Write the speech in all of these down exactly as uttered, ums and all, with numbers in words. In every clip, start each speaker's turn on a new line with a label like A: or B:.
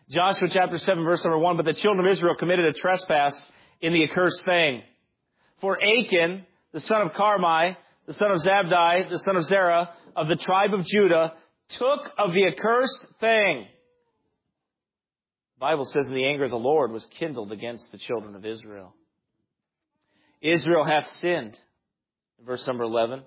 A: Joshua chapter seven, verse number one, but the children of Israel committed a trespass in the accursed thing. For Achan, the son of Carmi, the son of Zabdi, the son of Zerah, of the tribe of Judah, took of the accursed thing. The Bible says, and the anger of the Lord was kindled against the children of Israel. Israel hath sinned. Verse number eleven.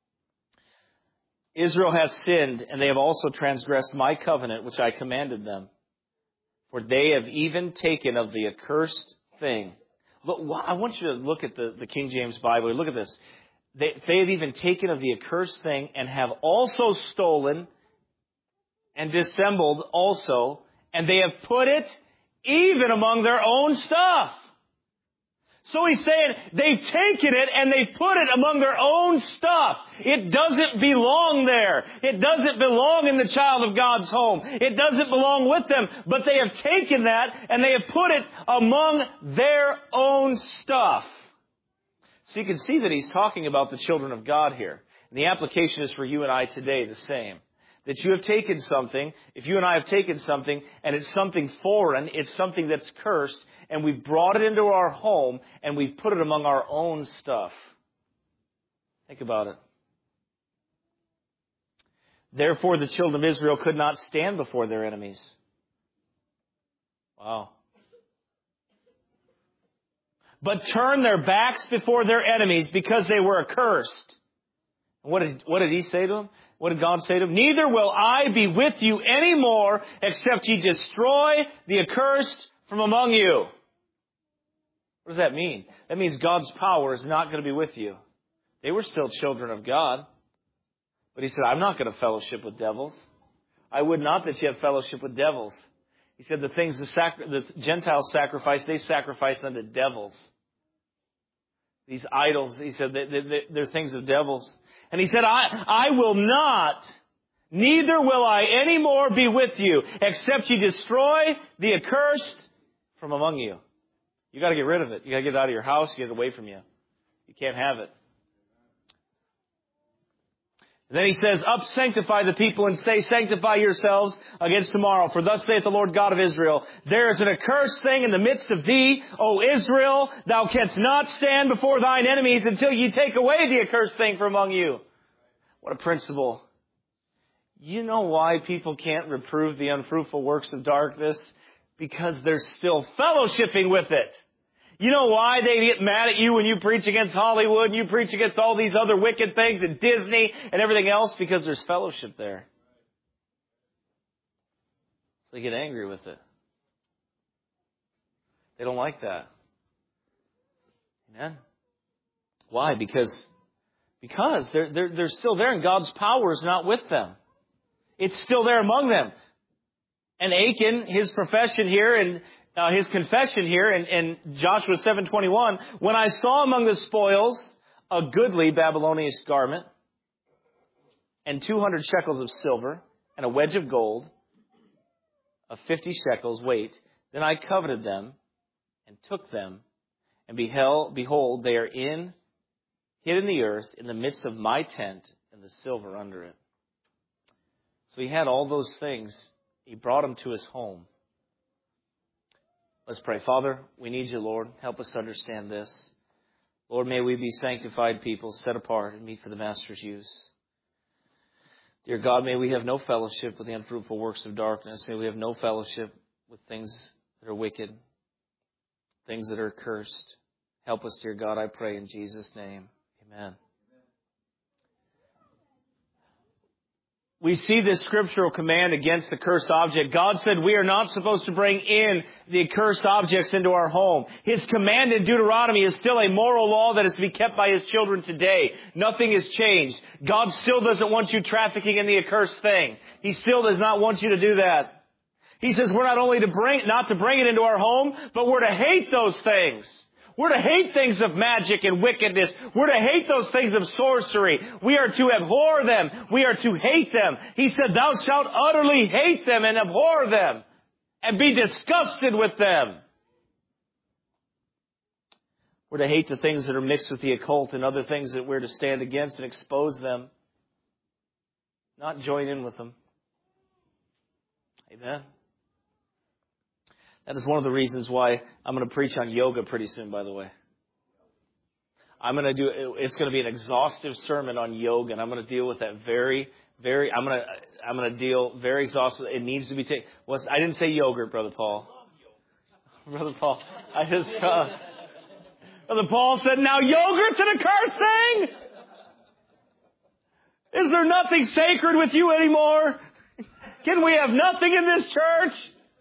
A: Israel hath sinned, and they have also transgressed my covenant, which I commanded them. For they have even taken of the accursed thing. Look, I want you to look at the, the King James Bible. Look at this. They, they have even taken of the accursed thing and have also stolen and dissembled also, and they have put it even among their own stuff. So he's saying they've taken it and they've put it among their own stuff. It doesn't belong there. It doesn't belong in the child of God's home. It doesn't belong with them. But they have taken that and they have put it among their own stuff. So you can see that he's talking about the children of God here. And the application is for you and I today the same. That you have taken something, if you and I have taken something, and it's something foreign, it's something that's cursed, and we've brought it into our home, and we've put it among our own stuff. Think about it. Therefore, the children of Israel could not stand before their enemies. Wow. But turned their backs before their enemies because they were accursed. What did, what did he say to them? What did God say to them? Neither will I be with you any more, except ye destroy the accursed from among you. What does that mean? That means God's power is not going to be with you. They were still children of God. But he said, I'm not going to fellowship with devils. I would not that you have fellowship with devils. He said the things the, sacri- the Gentiles sacrifice, they sacrifice unto devils. These idols, he said, they, they, they're things of devils. And he said, I, I will not, neither will I any more be with you, except ye destroy the accursed from among you. You got to get rid of it. You got to get it out of your house, get it away from you. You can't have it. And then he says, up sanctify the people and say, sanctify yourselves against tomorrow. For thus saith the Lord God of Israel, there is an accursed thing in the midst of thee, O Israel. Thou canst not stand before thine enemies until ye take away the accursed thing from among you. What a principle. You know why people can't reprove the unfruitful works of darkness? Because they're still fellowshipping with it. You know why they get mad at you when you preach against Hollywood and you preach against all these other wicked things and Disney and everything else? Because there's fellowship there. They get angry with it. They don't like that. Amen? Why? Because, because they're, they're, they're still there and God's power is not with them. It's still there among them. And Achan, his profession here and Uh, his confession here in, in Joshua seven twenty-one, when I saw among the spoils a goodly Babylonian garment and two hundred shekels of silver and a wedge of gold of fifty shekels weight, then I coveted them and took them, and beheld, behold, they are in, hid in the earth in the midst of my tent and the silver under it. So he had all those things. He brought them to his home. Let's pray. Father, we need you, Lord. Help us to understand this. Lord, may we be sanctified people, set apart and meet for the Master's use. Dear God, may we have no fellowship with the unfruitful works of darkness. May we have no fellowship with things that are wicked, things that are cursed. Help us, dear God, I pray in Jesus' name. Amen. We see this scriptural command against the cursed object. God said we are not supposed to bring in the cursed objects into our home. His command in Deuteronomy is still a moral law that is to be kept by His children today. Nothing has changed. God still doesn't want you trafficking in the accursed thing. He still does not want you to do that. He says we're not only to bring, not to bring it into our home, but we're to hate those things. We're to hate things of magic and wickedness. We're to hate those things of sorcery. We are to abhor them. We are to hate them. He said, thou shalt utterly hate them and abhor them and be disgusted with them. We're to hate the things that are mixed with the occult and other things that we're to stand against and expose them, not join in with them. Amen. That is one of the reasons why I'm going to preach on yoga pretty soon, by the way. I'm going to do, it's going to be an exhaustive sermon on yoga, and I'm going to deal with that very, very, I'm going to, I'm going to deal very exhaustive. It needs to be taken. What's, I didn't say yogurt, Brother Paul. Brother Paul, I just, uh, Brother Paul said, now yogurt's an accursed thing? Is there nothing sacred with you anymore? Can we have nothing in this church?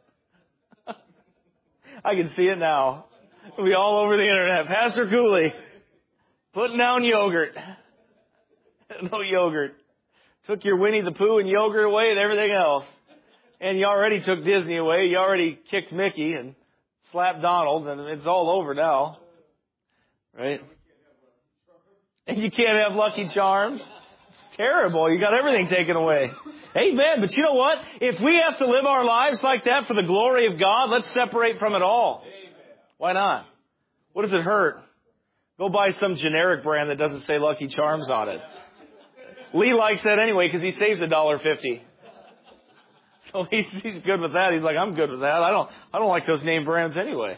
A: I can see it now. It'll be all over the internet. Pastor Cooley, putting down yogurt. No yogurt. Took your Winnie the Pooh and yogurt away and everything else. And you already took Disney away. You already kicked Mickey and slapped Donald, and it's all over now. Right? And you can't have Lucky Charms. It's terrible. You got everything taken away. Amen. But you know what? If we have to live our lives like that for the glory of God, let's separate from it all. Why not? What does it hurt? Go buy some generic brand that doesn't say Lucky Charms on it. Lee likes that anyway because he saves a dollar fifty. So he's, he's good with that. He's like, I'm good with that. I don't, I don't like those name brands anyway.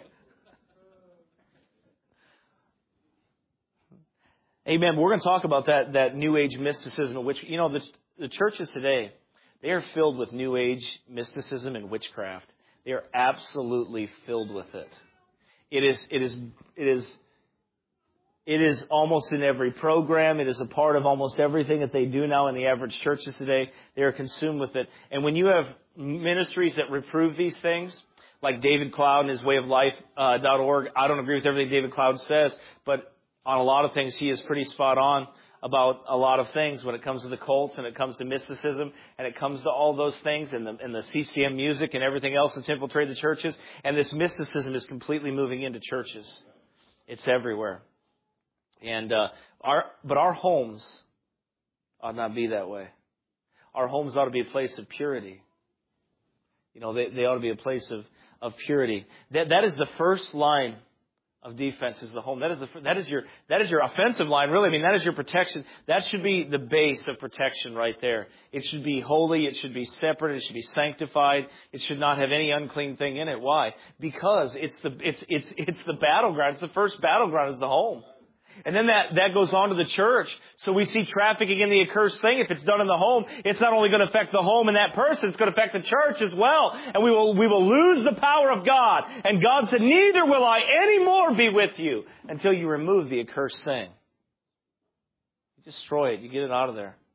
A: Amen. We're going to talk about that, that New Age mysticism, which, you know, the, the churches today, they are filled with New Age mysticism and witchcraft. They are absolutely filled with it. It is, it is, it is, it is almost in every program. It is a part of almost everything that they do now in the average churches today. They are consumed with it. And when you have ministries that reprove these things, like David Cloud and his way of life uh, dot org, I don't agree with everything David Cloud says, but on a lot of things he is pretty spot on about a lot of things when it comes to the cults and it comes to mysticism and it comes to all those things and the, and the C C M music and everything else that's infiltrated the churches. And this mysticism is completely moving into churches. It's everywhere. And uh, our but our homes ought not be that way. Our homes ought to be a place of purity. You know, they, they ought to be a place of, of purity. That that is the first line of defense, is the home. That is the that is your that is your offensive line, really. I mean, that is your protection. That should be the base of protection right there. It should be holy. It should be separate. It should be sanctified. It should not have any unclean thing in it. Why? Because it's the it's it's it's the battleground. It's the first battleground is the home. And then that, that goes on to the church. So we see trafficking in the accursed thing. If it's done in the home, it's not only going to affect the home and that person, it's going to affect the church as well. And we will, we will lose the power of God. And God said, neither will I any more be with you until you remove the accursed thing. You destroy it. You get it out of there.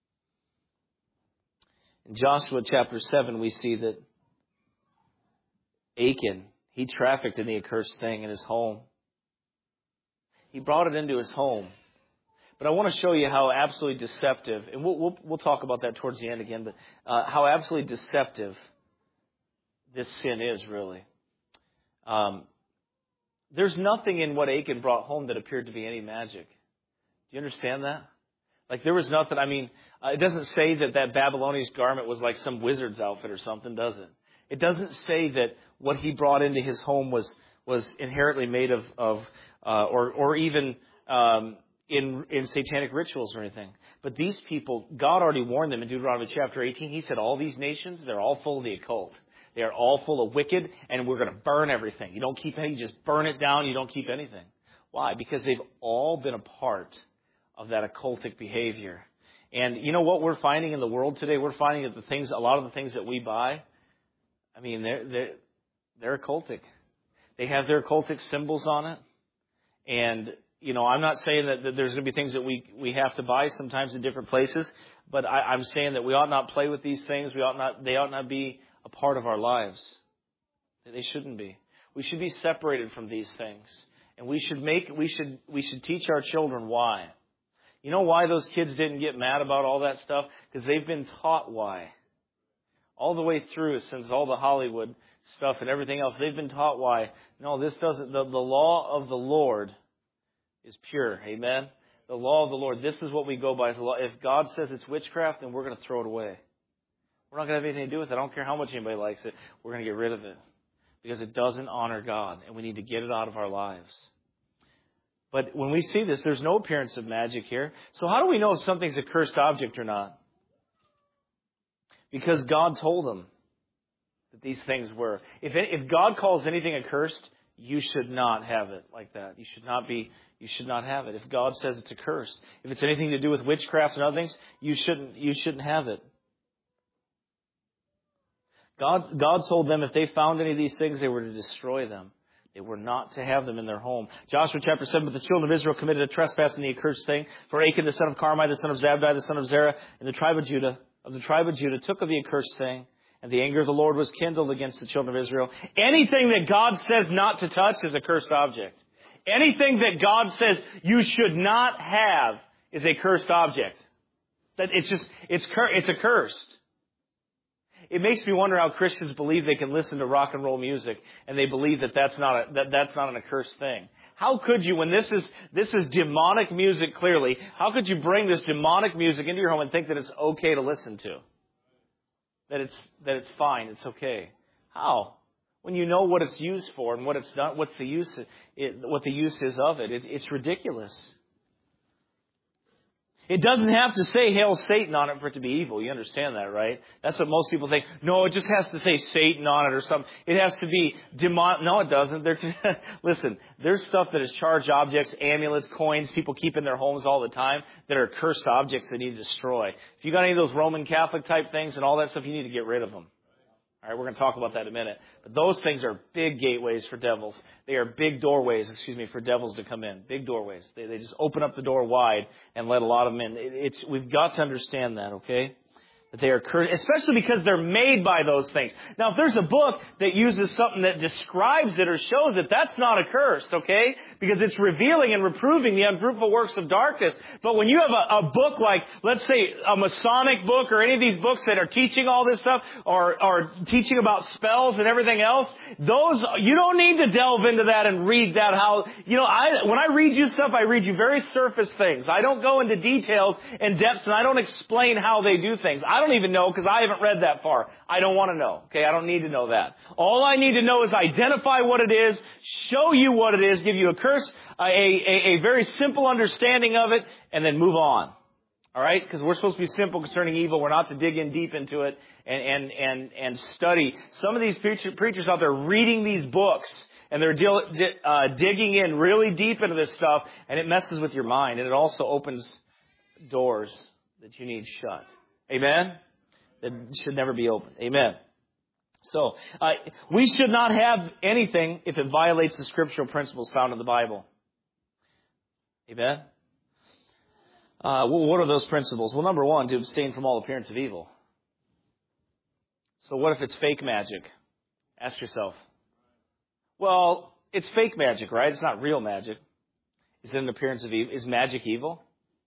A: In Joshua chapter seven, we see that Achan, he trafficked in the accursed thing in his home. He brought it into his home. But I want to show you how absolutely deceptive, and we'll, we'll, we'll talk about that towards the end again, but uh, how absolutely deceptive this sin is, really. Um, there's nothing in what Achan brought home that appeared to be any magic. Do you understand that? Like, there was nothing, I mean, uh, it doesn't say that that Babylonian garment was like some wizard's outfit or something, does it? It doesn't say that what he brought into his home was was inherently made of, of uh, or or even um, in in satanic rituals or anything. But these people, God already warned them in Deuteronomy chapter eighteen. He said, all these nations, they're all full of the occult. They are all full of wicked, and we're going to burn everything. You don't keep any, you just burn it down. You don't keep anything. Why? Because they've all been a part of that occultic behavior. And you know what we're finding in the world today? We're finding that the things, a lot of the things that we buy, I mean, they're they're, they're occultic. They have their occultic symbols on it. And, you know, I'm not saying that, that there's going to be things that we, we have to buy sometimes in different places, but I, I'm saying that we ought not play with these things. We ought not, they ought not be a part of our lives. They shouldn't be. We should be separated from these things. And we should make, we should, we should teach our children why. You know why those kids didn't get mad about all that stuff? Because they've been taught why. All the way through, since all the Hollywood stuff and everything else, they've been taught why. No, this doesn't, the, the law of the Lord is pure. Amen? The law of the Lord, this is what we go by. If God says it's witchcraft, then we're going to throw it away. We're not going to have anything to do with it. I don't care how much anybody likes it. We're going to get rid of it. Because it doesn't honor God, and we need to get it out of our lives. But when we see this, there's no appearance of magic here. So how do we know if something's a cursed object or not? Because God told them. that these things were. If it, if God calls anything accursed, you should not have it like that. You should not be. You should not have it. If God says it's accursed, if it's anything to do with witchcraft and other things, you shouldn't. You shouldn't have it. God, God told them if they found any of these things, they were to destroy them. They were not to have them in their home. Joshua chapter seven, but the children of Israel committed a trespass in the accursed thing. For Achan, the son of Carmi, the son of Zabdi, the son of Zerah, and the tribe of Judah, of the tribe of Judah, took of the accursed thing, and the anger of the Lord was kindled against the children of Israel. Anything that God says not to touch is a cursed object. Anything that God says you should not have is a cursed object. That it's just, it's, it's accursed. It makes me wonder how Christians believe they can listen to rock and roll music and they believe that that's not a, that that's not an accursed thing. How could you, when this is, this is demonic music clearly, how could you bring this demonic music into your home and think that it's okay to listen to? That it's, that it's fine, it's okay. How? When you know what it's used for and what it's done, what's the use, it, what the use is of it. it. It's ridiculous. It doesn't have to say Hail Satan on it for it to be evil. You understand that, right? That's what most people think. No, it just has to say Satan on it or something. It has to be demon. No, it doesn't. Listen, there's stuff that is charged objects, amulets, coins, people keep in their homes all the time that are cursed objects that need to destroy. If you got any of those Roman Catholic type things and all that stuff, you need to get rid of them. All right, we're going to talk about that in a minute. But those things are big gateways for devils. They are big doorways, excuse me, for devils to come in. Big doorways. They, they just open up the door wide and let a lot of them in. It, it's, we've got to understand that, okay? That they are cursed, especially because they're made by those things. Now, if there's a book that uses something that describes it or shows it, that's not accursed, okay? Because it's revealing and reproving the unfruitful works of darkness. But when you have a, a book like, let's say, a Masonic book or any of these books that are teaching all this stuff or, or teaching about spells and everything else, those, you don't need to delve into that and read that how, you know, I, when I read you stuff, I read you very surface things. I don't go into details and depths and I don't explain how they do things. I don't even know because I haven't read that far. I don't want to know. Okay, I don't need to know that. All I need to know is identify what it is, show you what it is, give you a curse, a, a, a very simple understanding of it, and then move on. All right? Because we're supposed to be simple concerning evil. We're not to dig in deep into it and and and, and study. Some of these preacher, preachers out there reading these books and they're deal, uh, digging in really deep into this stuff, and it messes with your mind, and it also opens doors that you need shut. Amen? That should never be opened. Amen. So, uh, we should not have anything if it violates the scriptural principles found in the Bible. Amen? Uh, what are those principles? Well, number one, to abstain from all appearance of evil. So what if it's fake magic? Ask yourself. Well, it's fake magic, right? It's not real magic. Is it an appearance of evil? Is magic evil?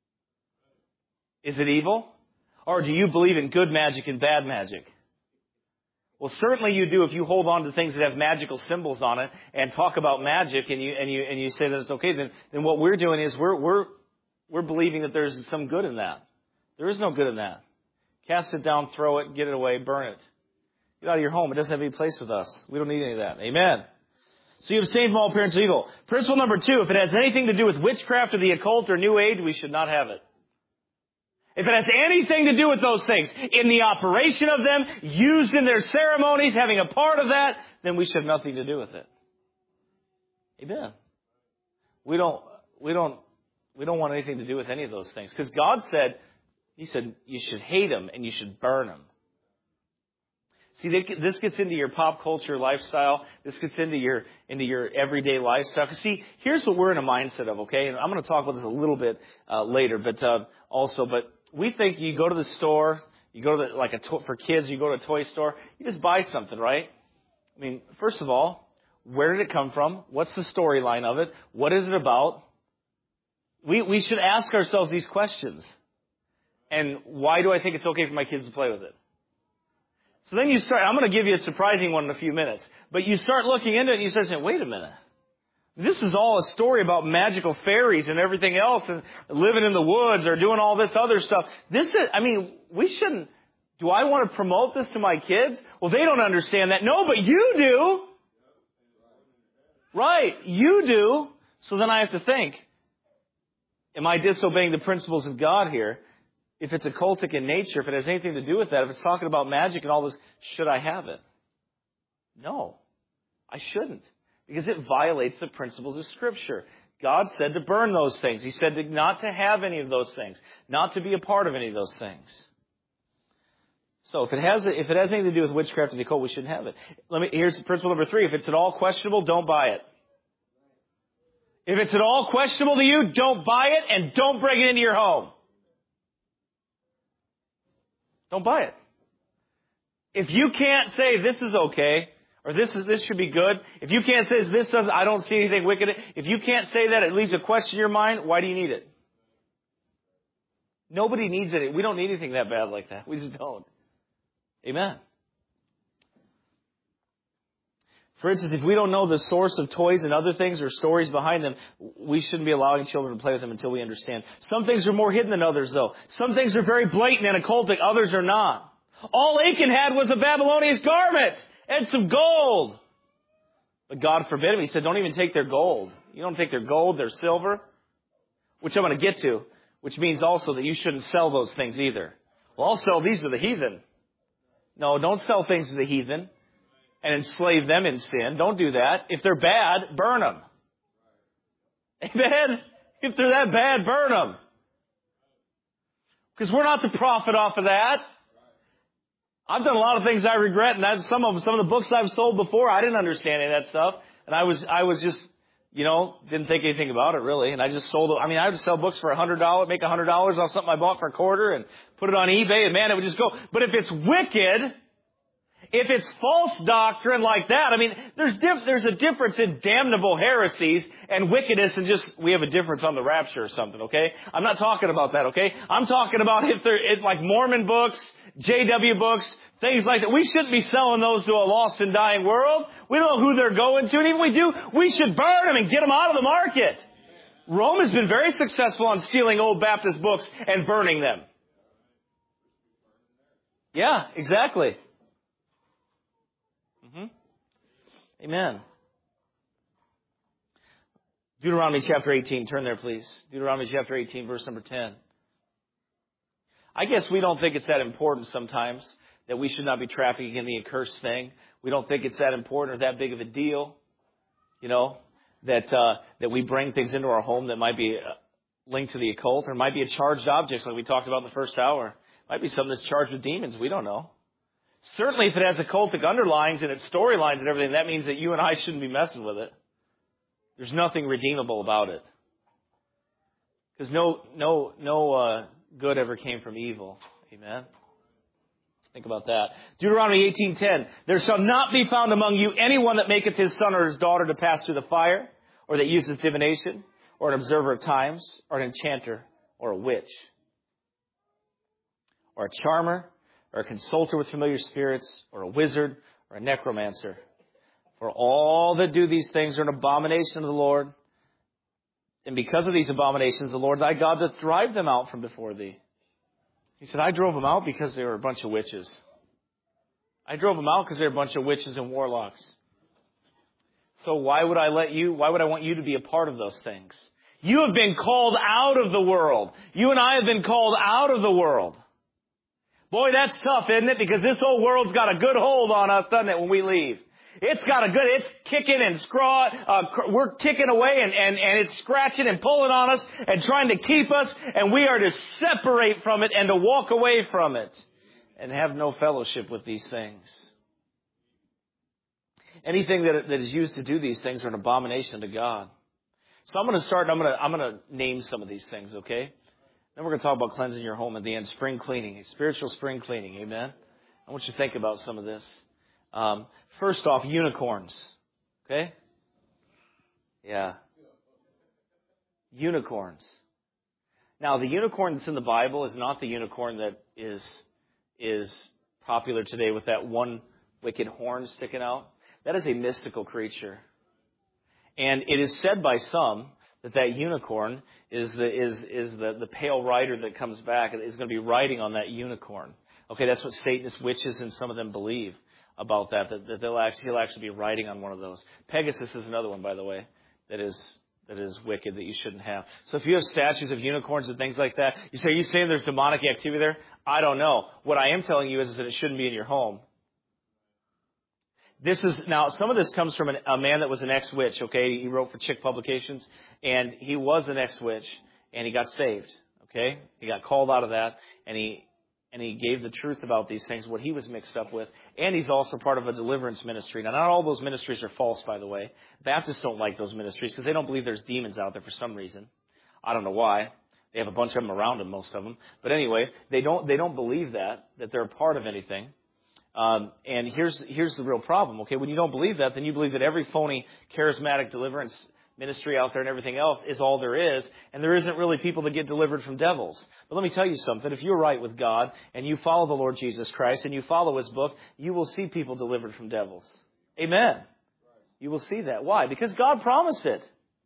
A: Is it evil? Or do you believe in good magic and bad magic? Well, certainly you do if you hold on to things that have magical symbols on it and talk about magic and you and you and you say that it's okay. Then, then what we're doing is we're we're we're believing that there's some good in that. There is no good in that. Cast it down, throw it, get it away, burn it. Get out of your home. It doesn't have any place with us. We don't need any of that. Amen. So you abstain from all appearance of evil. Principle number two: if it has anything to do with witchcraft or the occult or New Age, we should not have it. If it has anything to do with those things, in the operation of them, used in their ceremonies, having a part of that, then we should have nothing to do with it. Amen. We don't, we don't, we don't want anything to do with any of those things. Because God said, He said, you should hate them and you should burn them. See, this gets into your pop culture lifestyle. This gets into your into your everyday lifestyle. See, here's what we're in a mindset of, okay? And I'm going to talk about this a little bit uh, later, but uh, also, but we think you go to the store, you go to the, like a to- for kids, you go to a toy store, you just buy something, right? I mean, first of all, where did it come from? What's the storyline of it? What is it about? We we should ask ourselves these questions. And why do I think it's okay for my kids to play with it? So then you start, I'm going to give you a surprising one in a few minutes, but you start looking into it and you start saying, wait a minute. This is all a story about magical fairies and everything else and living in the woods or doing all this other stuff. This is, I mean, we shouldn't, do I want to promote this to my kids? Well, they don't understand that. No, but you do. Right, you do. So then I have to think, am I disobeying the principles of God here? If it's occultic in nature, if it has anything to do with that, if it's talking about magic and all this, should I have it? No, I shouldn't. Because it violates the principles of Scripture. God said to burn those things. He said to not to have any of those things. Not to be a part of any of those things. So if it has if it has anything to do with witchcraft and the occult, we shouldn't have it. Let me. Here's principle number three. If it's at all questionable, don't buy it. If it's at all questionable to you, don't buy it and don't bring it into your home. Don't buy it. If you can't say this is okay, or this is this should be good, if you can't say this doesn't, I don't see anything wicked, if you can't say that, it leaves a question in your mind, why do you need it? Nobody needs it. We don't need anything that bad like that. We just don't. Amen. For instance, if we don't know the source of toys and other things or stories behind them, we shouldn't be allowing children to play with them until we understand. Some things are more hidden than others, though. Some things are very blatant and occultic. Others are not. All Achan had was a Babylonian garment and some gold. But God forbid him. He said, don't even take their gold. You don't take their gold, their silver, which I'm going to get to, which means also that you shouldn't sell those things either. Well, I'll sell these to the heathen. No, don't sell things to the heathen and enslave them in sin. Don't do that. If they're bad, burn them. Amen? If they're that bad, burn them. Because we're not to profit off of that. I've done a lot of things I regret, and that's some of them, some of the books I've sold before, I didn't understand any of that stuff. And I was, I was just, you know, didn't think anything about it really. And I just sold it. I mean, I would sell books for a hundred dollars, make a hundred dollars off something I bought for a quarter and put it on eBay, and man, it would just go. But if it's wicked, if it's false doctrine like that, I mean, there's diff- there's a difference in damnable heresies and wickedness, and just we have a difference on the rapture or something. Okay, I'm not talking about that. Okay, I'm talking about if they're it, like Mormon books, J W books, things like that. We shouldn't be selling those to a lost and dying world. We don't know who they're going to, and even if we do, we should burn them and get them out of the market. Rome has been very successful on stealing old Baptist books and burning them. Yeah, exactly. Mm-hmm. Amen. Deuteronomy chapter eighteen. Turn there, please. Deuteronomy chapter eighteen, verse number ten. I guess we don't think it's that important sometimes that we should not be trafficking in the accursed thing. We don't think it's that important or that big of a deal, you know, that uh, that we bring things into our home that might be linked to the occult, or might be a charged object like we talked about in the first hour. It might be something that's charged with demons. We don't know. Certainly if it has occultic underlines and its storylines and everything, that means that you and I shouldn't be messing with it. There's nothing redeemable about it. Because no, no, no uh, good ever came from evil. Amen. Think about that. Deuteronomy eighteen ten. There shall not be found among you anyone that maketh his son or his daughter to pass through the fire, or that useth divination, or an observer of times, or an enchanter, or a witch, or a charmer, or a consulter with familiar spirits, or a wizard, or a necromancer. For all that do these things are an abomination to the Lord. And because of these abominations, the Lord thy God doth drive them out from before thee. He said, I drove them out because they were a bunch of witches. I drove them out because they were a bunch of witches and warlocks. So why would I let you, why would I want you to be a part of those things? You have been called out of the world. You and I have been called out of the world. Boy, that's tough, isn't it? Because this whole world's got a good hold on us, doesn't it, when we leave? It's got a good, it's kicking and scraw, uh, we're kicking away and, and, and it's scratching and pulling on us and trying to keep us, and we are to separate from it and to walk away from it and have no fellowship with these things. Anything that, that is used to do these things are an abomination to God. So I'm going to start, and I'm going to, I'm going to name some of these things, okay? Then we're going to talk about cleansing your home at the end, spring cleaning, spiritual spring cleaning, amen? I want you to think about some of this. Um, first off, unicorns. Okay? Yeah. Unicorns. Now, the unicorn that's in the Bible is not the unicorn that is is popular today with that one wicked horn sticking out. That is a mystical creature. And it is said by some that that unicorn is the is is the, the pale rider that comes back and is going to be riding on that unicorn. Okay, that's what Satanist witches and some of them believe about that, that, that they'll actually, he'll actually be riding on one of those. Pegasus is another one, by the way, that is that is wicked, that you shouldn't have. So if you have statues of unicorns and things like that, you say, are you saying there's demonic activity there? I don't know. What I am telling you is, is that it shouldn't be in your home. This is, now, some of this comes from an, a man that was an ex-witch, okay? He wrote for Chick Publications, and he was an ex-witch, and he got saved, okay? He got called out of that, and he and he gave the truth about these things, what he was mixed up with. And he's also part of a deliverance ministry. Now, not all those ministries are false, by the way. Baptists don't like those ministries because they don't believe there's demons out there for some reason. I don't know why. They have a bunch of them around them, most of them. But anyway, they don't they don't believe that, that they're a part of anything. Um, and here's here's the real problem, okay? When you don't believe that, then you believe that every phony charismatic deliverance ministry out there and everything else is all there is, and there isn't really people that get delivered from devils. But let me tell you something. If you're right with God and you follow the Lord Jesus Christ and you follow His book, you will see people delivered from devils. Amen. You will see that. Why? Because God promised it.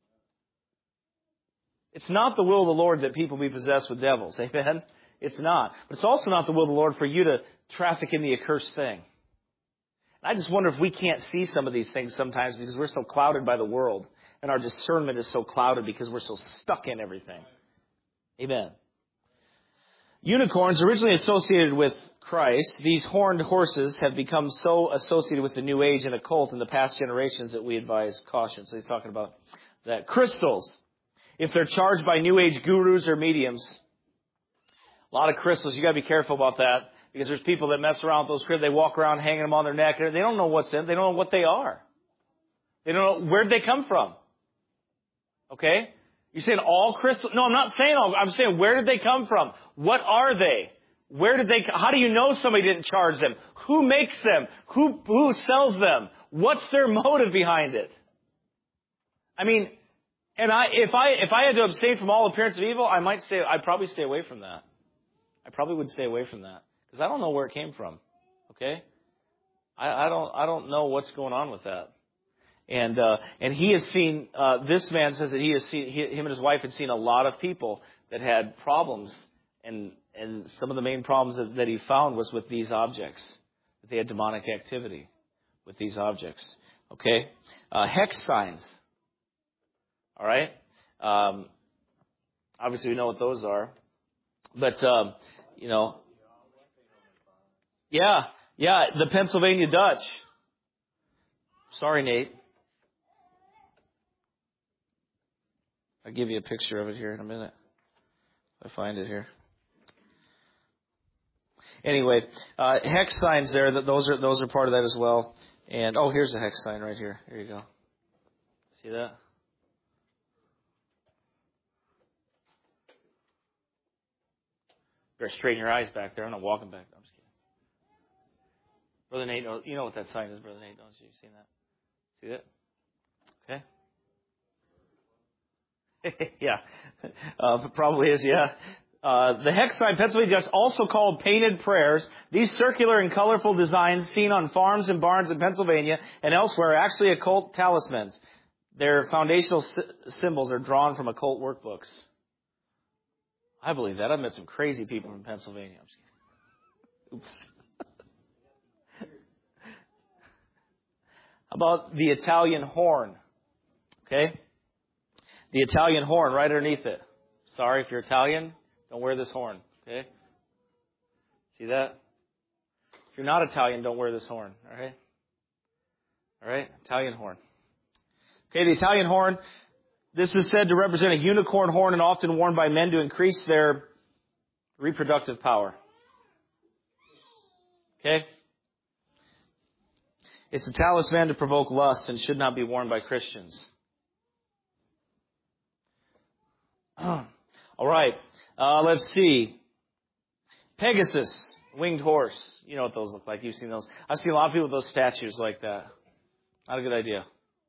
A: It's not the will of the Lord that people be possessed with devils. Amen? It's not. But it's also not the will of the Lord for you to traffic in the accursed thing. I just wonder if we can't see some of these things sometimes because we're so clouded by the world. And our discernment is so clouded because we're so stuck in everything. Amen. Unicorns, originally associated with Christ, these horned horses have become so associated with the New Age and occult in the past generations that we advise caution. So he's talking about that. Crystals, if they're charged by New Age gurus or mediums, a lot of crystals, you got to be careful about that because there's people that mess around with those crystals. They walk around hanging them on their neck. They don't know what's in. They don't know what they are. They don't know where'd they come from. Okay? You're saying all crystals? No, I'm not saying all. I'm saying where did they come from? What are they? Where did they? How do you know somebody didn't charge them? Who makes them? Who who sells them? What's their motive behind it? I mean, and I if I if I had to abstain from all appearance of evil, I might stay. I'd probably stay away from that. I probably would stay away from that because I don't know where it came from. Okay? I, I don't I don't know what's going on with that. And uh, and he has seen, uh, this man says that he has seen, he, him and his wife had seen a lot of people that had problems. And, and some of the main problems that, that he found was with these objects. That they had demonic activity with these objects. Okay? Uh, hex signs. All right? Um, obviously we know what those are. But, um, you know. Yeah. Yeah, the Pennsylvania Dutch. Sorry, Nate. I'll give you a picture of it here in a minute. If I find it here. Anyway, uh, hex signs there. That those are those are part of that as well. And oh, here's a hex sign right here. Here you go. See that? Better straighten your eyes back there. I'm not walking back. I'm just kidding. Brother Nate, you know what that sign is, Brother Nate, don't you? You seen that? See that? Okay. yeah, uh, probably is, yeah. Uh, the hex sign, Pennsylvania Dutch, also called painted prayers. These circular and colorful designs seen on farms and barns in Pennsylvania and elsewhere are actually occult talismans. Their foundational sy- symbols are drawn from occult workbooks. I believe that. I've met some crazy people from Pennsylvania. I'm just kidding. Oops. How about the Italian horn? Okay? The Italian horn right underneath it. Sorry if you're Italian, don't wear this horn. Okay? See that? If you're not Italian, don't wear this horn. All right? All right? Italian horn. Okay, the Italian horn. This is said to represent a unicorn horn and often worn by men to increase their reproductive power. Okay? It's a talisman to provoke lust and should not be worn by Christians. All right. Uh, let's see. Pegasus, winged horse. You know what those look like. You've seen those. I've seen a lot of people with those statues like that. Not a good idea.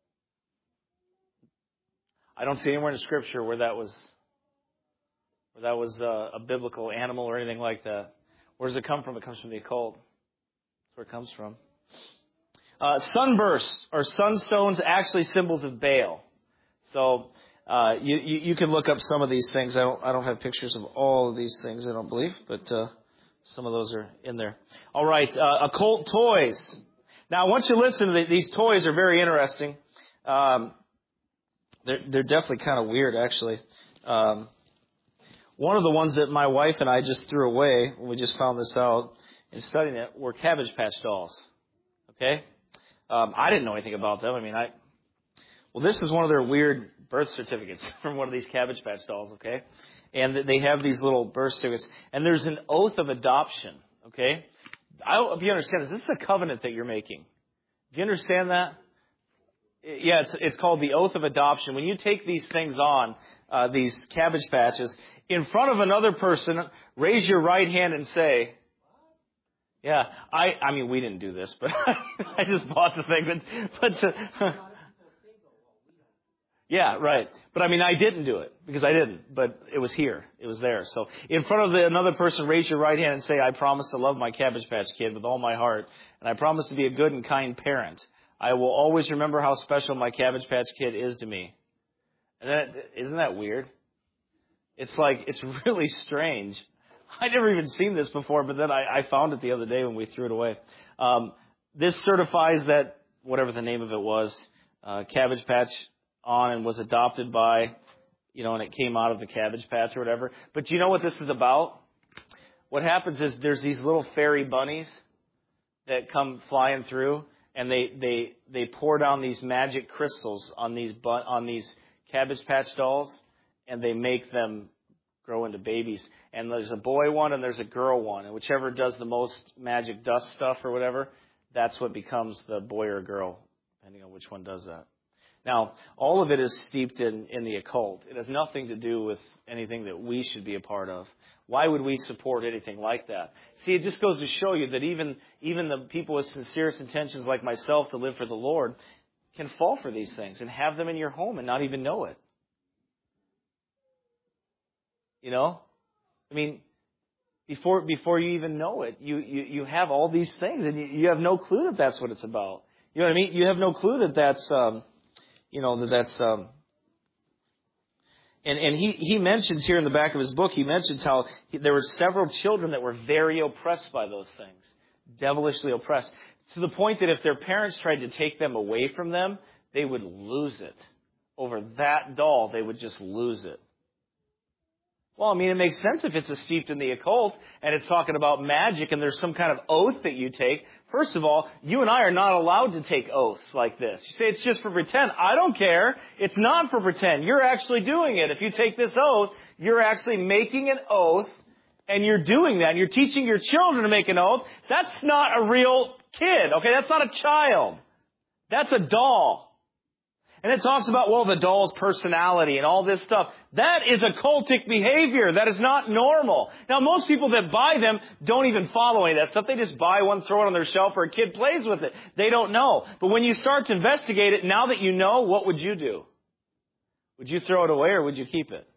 A: I don't see anywhere in the Scripture where that was where that was uh, a biblical animal or anything like that. Where does it come from? It comes from the occult. That's where it comes from. Uh, sunbursts or sunstones, actually symbols of Baal. So uh, you, you you can look up some of these things. I don't I don't have pictures of all of these things, I don't believe, but uh, some of those are in there. All right, uh, occult toys. Now, once you listen to the, these toys, are very interesting. Um, they're they're definitely kind of weird, actually. Um, one of the ones that my wife and I just threw away when we just found this out in studying it were Cabbage Patch dolls. Okay. Um, I didn't know anything about them. I mean, I, well, this is one of their weird birth certificates from one of these Cabbage Patch dolls, okay? And they have these little birth certificates. And there's an oath of adoption, okay? I hope you understand this. This is a covenant that you're making. Do you understand that? Yeah, it's, it's called the oath of adoption. When you take these things on, uh, these Cabbage Patches, in front of another person, raise your right hand and say, yeah, I, I mean, we didn't do this, but I just bought the thing. But, but uh, yeah, right. But I mean, I didn't do it because I didn't, but it was here. It was there. So in front of the, another person, raise your right hand and say, I promise to love my Cabbage Patch Kid with all my heart, and I promise to be a good and kind parent. I will always remember how special my Cabbage Patch Kid is to me. And that, isn't that weird? It's like, it's really strange. I'd never even seen this before, but then I, I found it the other day when we threw it away. Um, this certifies that, whatever the name of it was, uh, Cabbage Patch on and was adopted by, you know, and it came out of the Cabbage Patch or whatever. But do you know what this is about? What happens is there's these little fairy bunnies that come flying through, and they, they, they pour down these magic crystals on these bu- on these Cabbage Patch dolls, and they make them grow into babies. And there's a boy one and there's a girl one, and whichever does the most magic dust stuff or whatever, that's what becomes the boy or girl, depending on which one does that. Now, all of it is steeped in, in the occult. It has nothing to do with anything that we should be a part of. Why would we support anything like that? See, it just goes to show you that even, even the people with sincerest intentions like myself that live for the Lord can fall for these things and have them in your home and not even know it. You know? I mean, before before you even know it, you, you, you have all these things and you, you have no clue that that's what it's about. You know what I mean? You have no clue that that's, um, you know, that that's, um, and, and he, he mentions here in the back of his book, he mentions how he, there were several children that were very oppressed by those things, devilishly oppressed, to the point that if their parents tried to take them away from them, they would lose it. Over that doll, they would just lose it. Well, I mean, it makes sense if it's steeped in the occult and it's talking about magic and there's some kind of oath that you take. First of all, you and I are not allowed to take oaths like this. You say it's just for pretend. I don't care. It's not for pretend. You're actually doing it. If you take this oath, you're actually making an oath and you're doing that. And you're teaching your children to make an oath. That's not a real kid, okay? That's not a child. That's a doll. And it talks about, well, the doll's personality and all this stuff. That is occultic behavior. That is not normal. Now, most people that buy them don't even follow any of that stuff. They just buy one, throw it on their shelf, or a kid plays with it. They don't know. But when you start to investigate it, now that you know, what would you do? Would you throw it away or would you keep it?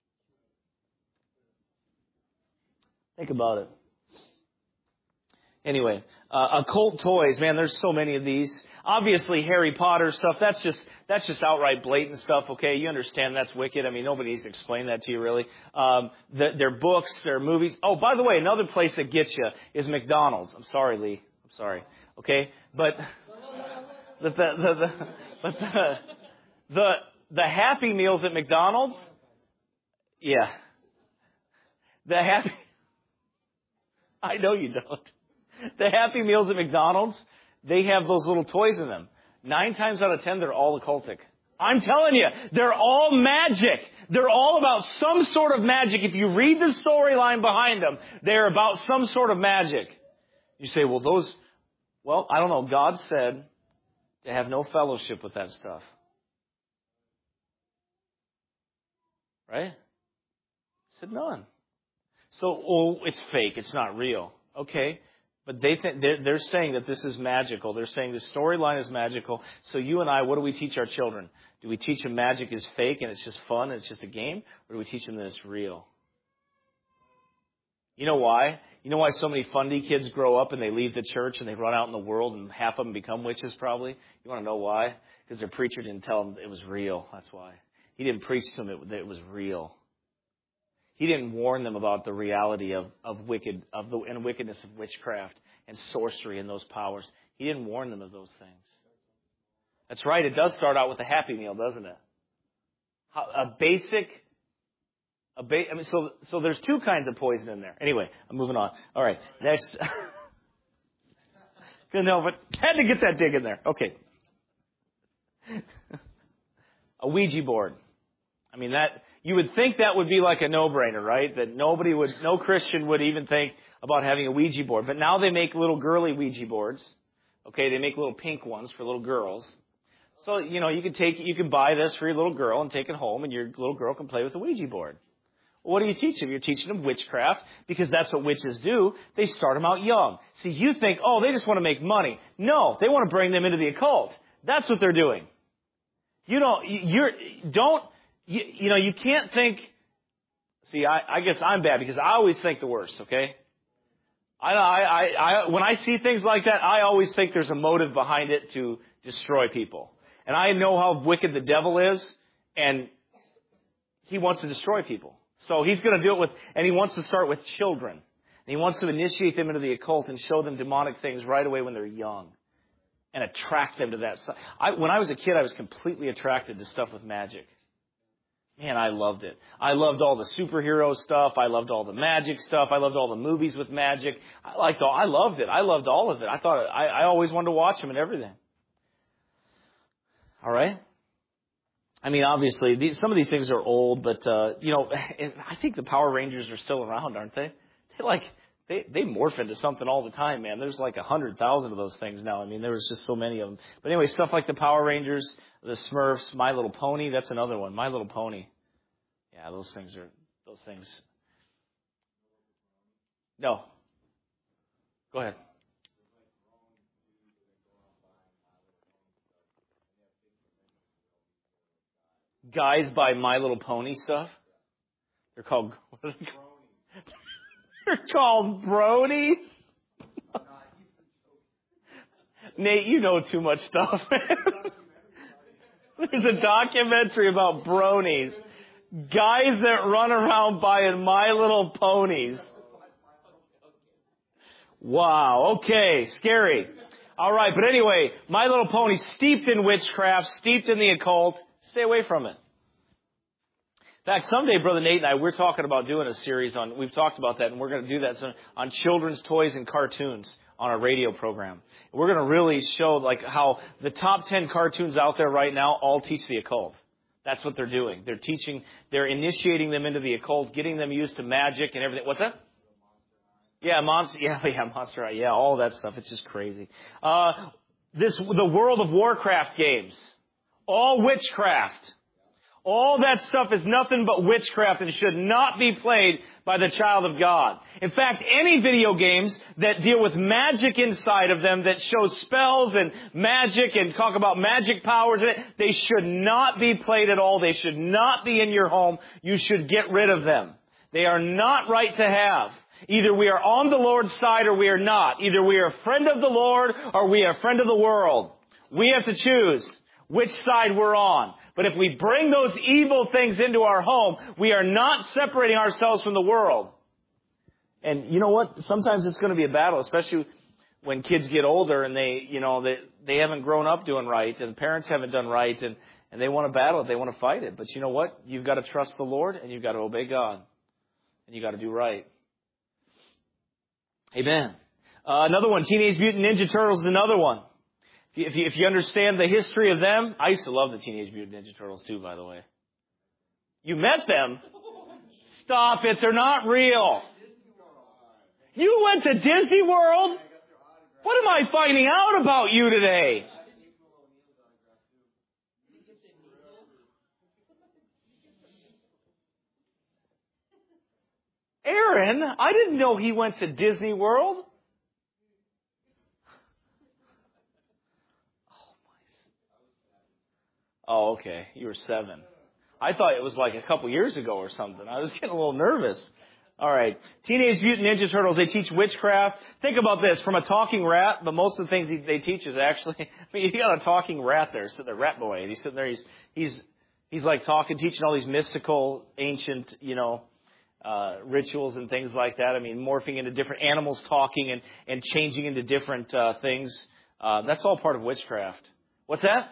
A: Think about it. Anyway, uh, occult toys, man, there's so many of these. Obviously, Harry Potter stuff, that's just that's just outright blatant stuff, okay? You understand that's wicked. I mean, nobody needs to explain that to you, really. Um, the, their books, their movies. Oh, by the way, another place that gets you is McDonald's. I'm sorry, Lee. I'm sorry. Okay? But the, the, the, the, but the, the, the Happy Meals at McDonald's, yeah. The Happy... I know you don't. The Happy Meals at McDonald's, they have those little toys in them. Nine times out of ten, they're all occultic. I'm telling you, they're all magic. They're all about some sort of magic. If you read the storyline behind them, they're about some sort of magic. You say, well, those, well, I don't know. God said to have no fellowship with that stuff. Right? He said none. So, oh, it's fake. It's not real. Okay. But they think they're, they're saying that this is magical. They're saying the storyline is magical. So you and I, what do we teach our children? Do we teach them magic is fake and it's just fun and it's just a game? Or do we teach them that it's real? You know why? You know why so many fundy kids grow up and they leave the church and they run out in the world and half of them become witches probably? You want to know why? Because their preacher didn't tell them it was real. That's why. He didn't preach to them that it was real. He didn't warn them about the reality of, of wicked, of the and wickedness of witchcraft and sorcery and those powers. He didn't warn them of those things. That's right. It does start out with a Happy Meal, doesn't it? A basic, a ba- I mean, so so there's two kinds of poison in there. Anyway, I'm moving on. All right, next. Couldn't help it. Had to get that dig in there. Okay. A Ouija board. I mean, that, you would think that would be like a no-brainer, right? That nobody would, no Christian would even think about having a Ouija board. But now they make little girly Ouija boards. Okay, they make little pink ones for little girls. So, you know, you can take, you can buy this for your little girl and take it home, and your little girl can play with the Ouija board. Well, what do you teach them? You're teaching them witchcraft, because that's what witches do. They start them out young. See, you think, oh, they just want to make money. No, they want to bring them into the occult. That's what they're doing. You don't, you're, don't, you, you know, you can't think, see, I, I guess I'm bad because I always think the worst, okay? I, I, I, I, when I see things like that, I always think there's a motive behind it to destroy people. And I know how wicked the devil is, and he wants to destroy people. So he's going to do it with, and he wants to start with children. And he wants to initiate them into the occult and show them demonic things right away when they're young. And attract them to that stuff. I, when I was a kid, I was completely attracted to stuff with magic. Man, I loved it. I loved all the superhero stuff. I loved all the magic stuff. I loved all the movies with magic. I liked all, I loved it. I loved all of it. I thought, I, I always wanted to watch them and everything. All right? I mean, obviously, these, some of these things are old, but, uh, you know, I think the Power Rangers are still around, aren't they? They like, they, they morph into something all the time, man. There's like a hundred thousand of those things now. I mean, there was just so many of them. But anyway, stuff like the Power Rangers, the Smurfs, My Little Pony, that's another one. My Little Pony. Yeah, those things are, those things. No. Go ahead. Guys buy My Little Pony stuff. They're called, what are they called? They're called bronies. Nate, you know too much stuff. There's a documentary about bronies. Guys that run around buying My Little Ponies. Wow. Okay. Scary. All right. But anyway, My Little Pony, steeped in witchcraft, steeped in the occult. Stay away from it. In fact, someday, Brother Nate and I, we're talking about doing a series on, we've talked about that, and we're going to do that soon, on children's toys and cartoons on our radio program. We're going to really show like how the top ten cartoons out there right now all teach the occult. That's what they're doing. They're teaching, they're initiating them into the occult, getting them used to magic and everything. What's that? Yeah, Monster, yeah, yeah, Monster High, yeah, all that stuff. It's just crazy. Uh, this, the World of Warcraft games. All witchcraft. All that stuff is nothing but witchcraft and should not be played by the child of God. In fact, any video games that deal with magic inside of them, that show spells and magic and talk about magic powers, they should not be played at all. They should not be in your home. You should get rid of them. They are not right to have. Either we are on the Lord's side or we are not. Either we are a friend of the Lord or we are a friend of the world. We have to choose which side we're on. But if we bring those evil things into our home, we are not separating ourselves from the world. And you know what? Sometimes it's going to be a battle, especially when kids get older and they, you know, they, they haven't grown up doing right and parents haven't done right and, and they want to battle it. They want to fight it. But you know what? You've got to trust the Lord and you've got to obey God. And you've got to do right. Amen. Uh, another one, Teenage Mutant Ninja Turtles is another one. If you, if you understand the history of them, I used to love the Teenage Mutant Ninja Turtles too, by the way. You met them? Stop it, they're not real. You went to Disney World? What am I finding out about you today? Aaron, I didn't know he went to Disney World. Oh, okay. You were seven. I thought it was like a couple years ago or something. I was getting a little nervous. All right. Teenage Mutant Ninja Turtles, they teach witchcraft. Think about this, from a talking rat, but most of the things they teach is actually, I mean, you got a talking rat there, so the rat boy, and he's sitting there, he's, he's, he's like talking, teaching all these mystical, ancient, you know, uh, rituals and things like that. I mean, morphing into different animals talking and, and changing into different, uh, things. Uh, that's all part of witchcraft. What's that?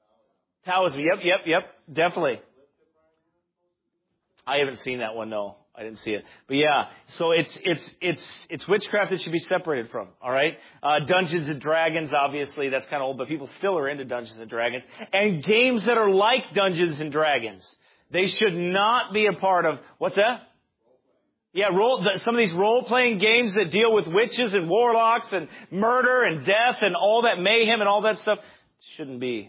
A: Taoism. Yep, yep, yep. Definitely. I haven't seen that one, no. I didn't see it. But yeah, so it's, it's, it's, it's witchcraft that should be separated from, alright? Uh, Dungeons and Dragons, obviously, that's kind of old, but people still are into Dungeons and Dragons. And games that are like Dungeons and Dragons. They should not be a part of, what's that? Yeah, role, some of these role-playing games that deal with witches and warlocks and murder and death and all that mayhem and all that stuff shouldn't be.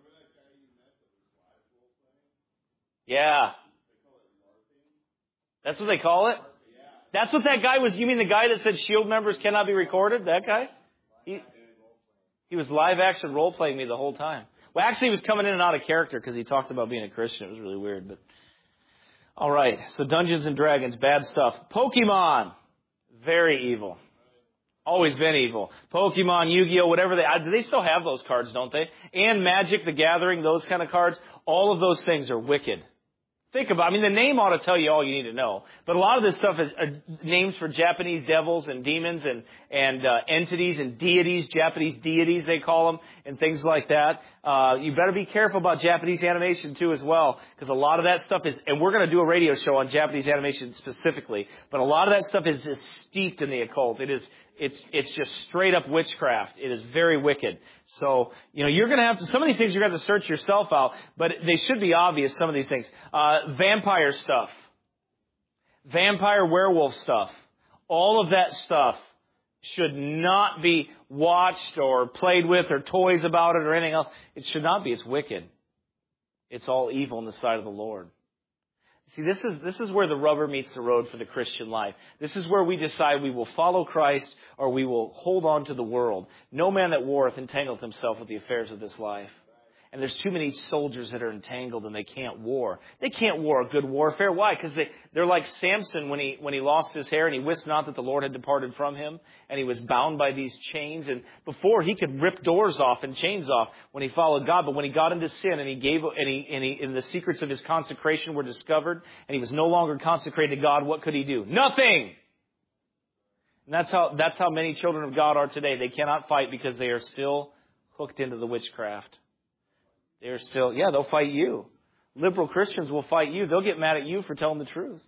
A: Yeah. That's what they call it? That's what that guy was. You mean the guy that said SHIELD members cannot be recorded? That guy? He, he was live action role-playing me the whole time. Well, actually, he was coming in and out of character because he talked about being a Christian. It was really weird, but... All right, so Dungeons and Dragons, bad stuff. Pokemon, very evil. Always been evil. Pokemon, Yu-Gi-Oh, whatever they... Do they still have those cards, don't they? And Magic, the Gathering, those kind of cards. All of those things are wicked. Think about it. I mean, the name ought to tell you all you need to know. But a lot of this stuff is uh, names for Japanese devils and demons and, and uh, entities and deities, Japanese deities they call them, and things like that. Uh, you better be careful about Japanese animation too as well, because a lot of that stuff is, and we're going to do a radio show on Japanese animation specifically, but a lot of that stuff is, is steeped in the occult. It is, it's, it's just straight up witchcraft. It is very wicked. So, you know, you're going to have to, some of these things you're going to have to search yourself out, but they should be obvious, some of these things. Uh, vampire stuff. Vampire werewolf stuff. All of that stuff should not be watched or played with or toys about it or anything else. It should not be. It's wicked. It's all evil in the sight of the Lord. See, this is, this is where the rubber meets the road for the Christian life. This is where we decide we will follow Christ or we will hold on to the world. No man that warreth entangleth himself with the affairs of this life. And there's too many soldiers that are entangled and they can't war. They can't war a good warfare. Why? Because they, they're like Samson when he, when he lost his hair and he wist not that the Lord had departed from him and he was bound by these chains. And before he could rip doors off and chains off when he followed God. But when he got into sin and he gave, and he, and he, and the secrets of his consecration were discovered and he was no longer consecrated to God, what could he do? Nothing! And that's how, that's how many children of God are today. They cannot fight because they are still hooked into the witchcraft. They're still, yeah, they'll fight you. Liberal Christians will fight you. They'll get mad at you for telling the truth.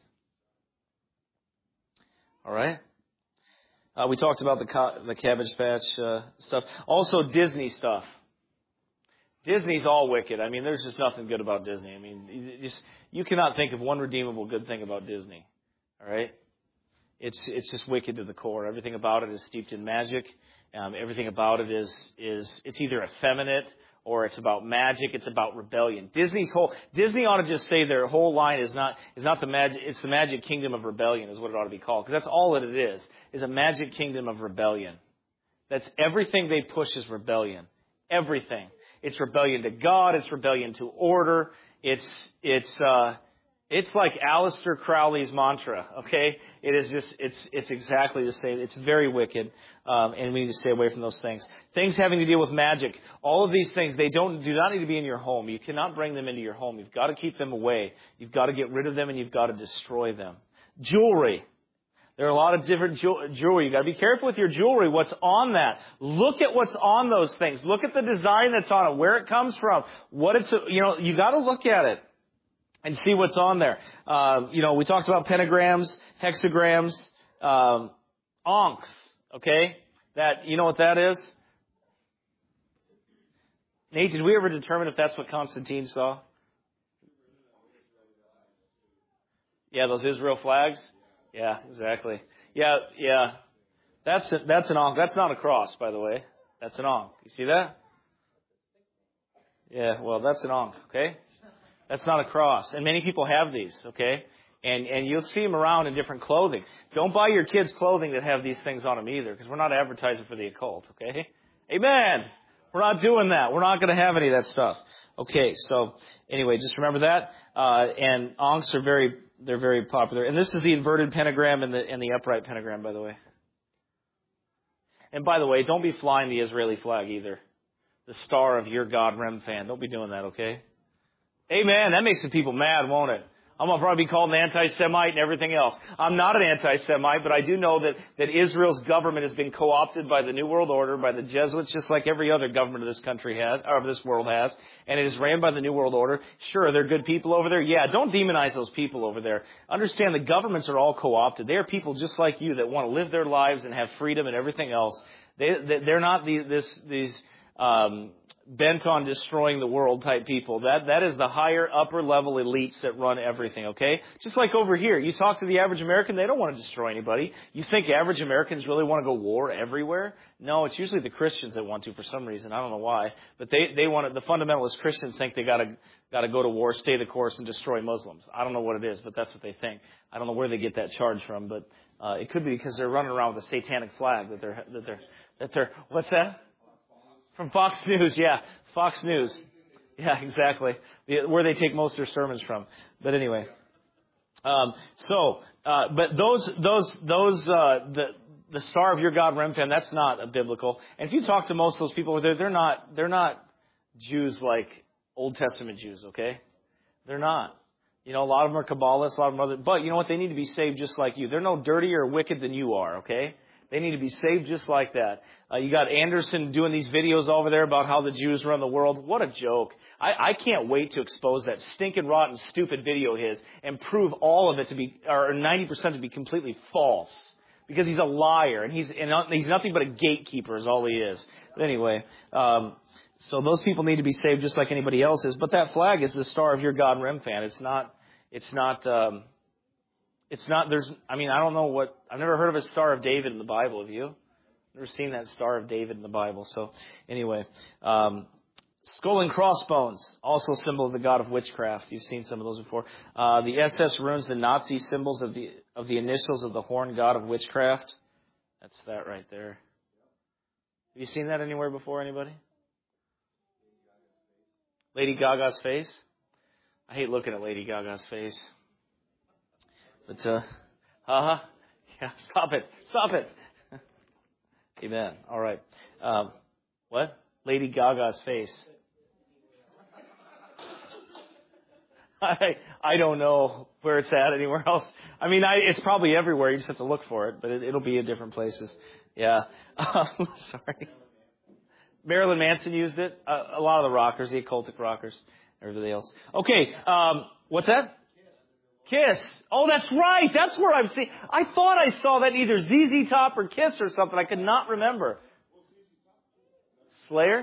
A: All right. Uh, we talked about the co- the Cabbage Patch uh, stuff. Also, Disney stuff. Disney's all wicked. I mean, there's just nothing good about Disney. I mean, you, just, you cannot think of one redeemable good thing about Disney. All right. It's it's just wicked to the core. Everything about it is steeped in magic. Um, everything about it is is it's either effeminate or it's about magic, it's about rebellion. Disney's whole, Disney ought to just say their whole line is not, is not the magic, it's the magic kingdom of rebellion is what it ought to be called. Because that's all that it is, is a magic kingdom of rebellion. That's everything they push is rebellion. Everything. It's rebellion to God, it's rebellion to order, it's, it's, uh, it's like Aleister Crowley's mantra, okay? It is just, it's, it's exactly the same. It's very wicked, um, and we need to stay away from those things. Things having to deal with magic. All of these things, they don't, do not need to be in your home. You cannot bring them into your home. You've got to keep them away. You've got to get rid of them and you've got to destroy them. Jewelry. There are a lot of different jewelry. You've got to be careful with your jewelry. What's on that? Look at what's on those things. Look at the design that's on it, where it comes from, what it's, you know, you got to look at it and see what's on there. Uh, you know, we talked about pentagrams, hexagrams, um, onks, okay? That, you know what that is? Nate, did we ever determine if that's what Constantine saw? Yeah, those Israel flags? Yeah, exactly. Yeah, yeah. That's, a, that's an onk. That's not a cross, by the way. That's an onk. You see that? Yeah, well, that's an onk, okay? That's not a cross. And many people have these, okay? And and you'll see them around in different clothing. Don't buy your kids clothing that have these things on them either, because we're not advertising for the occult, okay? Amen! We're not doing that. We're not going to have any of that stuff. Okay, so anyway, just remember that. Uh, and onks are very, they're very popular. And this is the inverted pentagram and the, and the upright pentagram, by the way. And by the way, don't be flying the Israeli flag either. The star of your God Rem fan. Don't be doing that, okay? Amen. That makes the people mad, won't it? I'm going to probably be called an anti-Semite and everything else. I'm not an anti-Semite, but I do know that, that Israel's government has been co-opted by the New World Order, by the Jesuits, just like every other government of this country has, or of this world has. And it is ran by the New World Order. Sure, they're good people over there. Yeah, don't demonize those people over there. Understand the governments are all co-opted. They are people just like you that want to live their lives and have freedom and everything else. They, they're not the, this, these, um, bent on destroying the world type people. That that is the higher, upper level elites that run everything, okay? Just like over here, you talk to the average American, they don't want to destroy anybody. You think average Americans really want to go war everywhere? No, it's usually the Christians that want to for some reason. I don't know why. But they, they want to, the fundamentalist Christians think they gotta, gotta go to war, stay the course, and destroy Muslims. I don't know what it is, but that's what they think. I don't know where they get that charge from, but, uh, it could be because they're running around with a satanic flag that they're, that they're, that they're, what's that? From Fox News, yeah. Fox News. Yeah, exactly. Where they take most of their sermons from. But anyway. Um, so, uh, but those, those, those, uh, the, the Star of Your God Remphan, that's not a biblical. And if you talk to most of those people over there, they're not, they're not Jews like Old Testament Jews, okay? They're not. You know, a lot of them are Kabbalists, a lot of them are other, but you know what? They need to be saved just like you. They're no dirtier or wicked than you are, okay? They need to be saved just like that. Uh, you got Anderson doing these videos over there about how the Jews run the world. What a joke. I, I can't wait to expose that stinking, rotten, stupid video of his and prove all of it to be, or ninety percent to be completely false. Because he's a liar and he's, and he's nothing but a gatekeeper is all he is. But anyway, um, so those people need to be saved just like anybody else is. But that flag is the Star of Your God Remphan. It's not, it's not, um, It's not, there's, I mean, I don't know what, I've never heard of a Star of David in the Bible, have you? Never seen that Star of David in the Bible. So, anyway, um, skull and crossbones, also a symbol of the god of witchcraft. You've seen some of those before. Uh, the S S runes, the Nazi symbols of the, of the initials of the horned god of witchcraft. That's that right there. Have you seen that anywhere before, anybody? Lady Gaga's face? I hate looking at Lady Gaga's face. But, uh, uh-huh. Yeah, stop it. Stop it. Amen. All right. Um, what? Lady Gaga's face. I I don't know where it's at anywhere else. I mean, I, it's probably everywhere. You just have to look for it, but it, it'll be in different places. Yeah. Um, sorry. Marilyn Manson used it. Uh, a lot of the rockers, the occultic rockers, everybody else. Okay. Um, what's that? Kiss. Oh, that's right. That's where I've seen. I thought I saw that in either Z Z Top or Kiss or something. I could not remember. Slayer?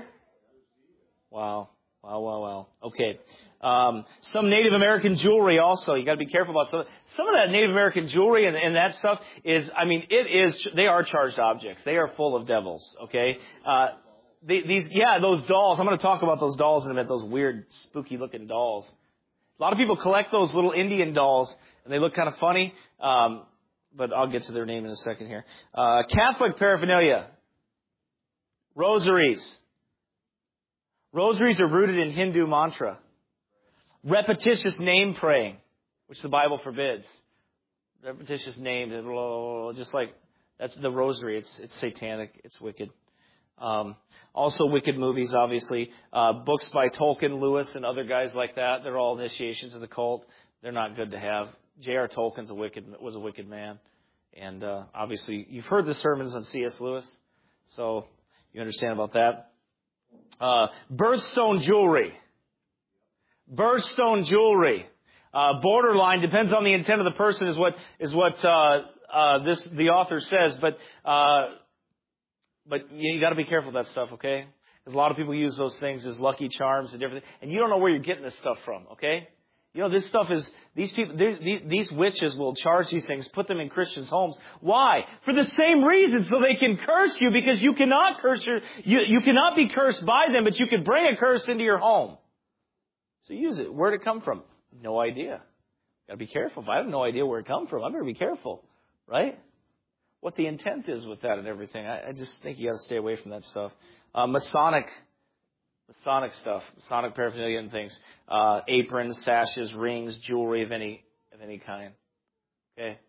A: Wow. Wow, wow, wow. Okay. Um, some Native American jewelry also. You got to be careful about some. Some of that Native American jewelry and, and that stuff is, I mean, it is, they are charged objects. They are full of devils. Okay. Uh, they, these, yeah, those dolls. I'm going to talk about those dolls in a minute. Those weird, spooky looking dolls. A lot of people collect those little Indian dolls, and they look kind of funny, um, but I'll get to their name in a second here. Uh, Catholic paraphernalia. Rosaries. Rosaries are rooted in Hindu mantra. Repetitious name praying, which the Bible forbids. Repetitious names, just like, that's the rosary. It's, it's satanic. It's wicked. Um, also wicked movies, obviously. Uh, books by Tolkien, Lewis, and other guys like that. They're all initiations of the cult. They're not good to have. J R Tolkien's a wicked, was a wicked man. And, uh, obviously, you've heard the sermons on C S Lewis. So, you understand about that. Uh, birthstone jewelry. Birthstone jewelry. Uh, borderline, depends on the intent of the person is what, is what, uh, uh, this, the author says. But, uh, But you got to be careful with that stuff, okay? Because a lot of people use those things as lucky charms and everything, and you don't know where you're getting this stuff from, okay? You know, this stuff is, these people, these, these witches will charge these things, put them in Christians' homes. Why? For the same reason, so they can curse you, because you cannot curse your, you, you cannot be cursed by them, but you can bring a curse into your home. So use it. Where'd it come from? No idea. Got to be careful. If I have no idea where it come from, I better be careful, right? What the intent is with that and everything. I, I just think you got to stay away from that stuff. Uh, Masonic, Masonic stuff, Masonic paraphernalia and things. Uh, aprons, sashes, rings, jewelry of any of any kind. Okay.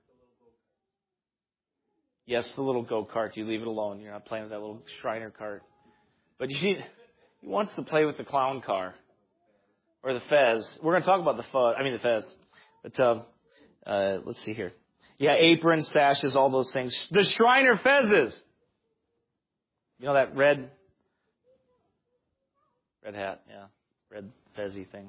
A: Yes, the little go-kart. You leave it alone. You're not playing with that little Shriner cart. But you need, he wants to play with the clown car or the Fez. We're going to talk about the Fez. I mean the Fez. But uh, uh, let's see here. Yeah, aprons, sashes, all those things. The Shriner fezzes. You know that red, red hat, yeah, red fezzy thing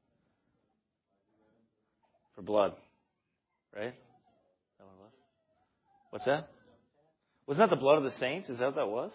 A: for blood, right? Is that what it was? What's that? Wasn't that the blood of the saints? Is that what that was?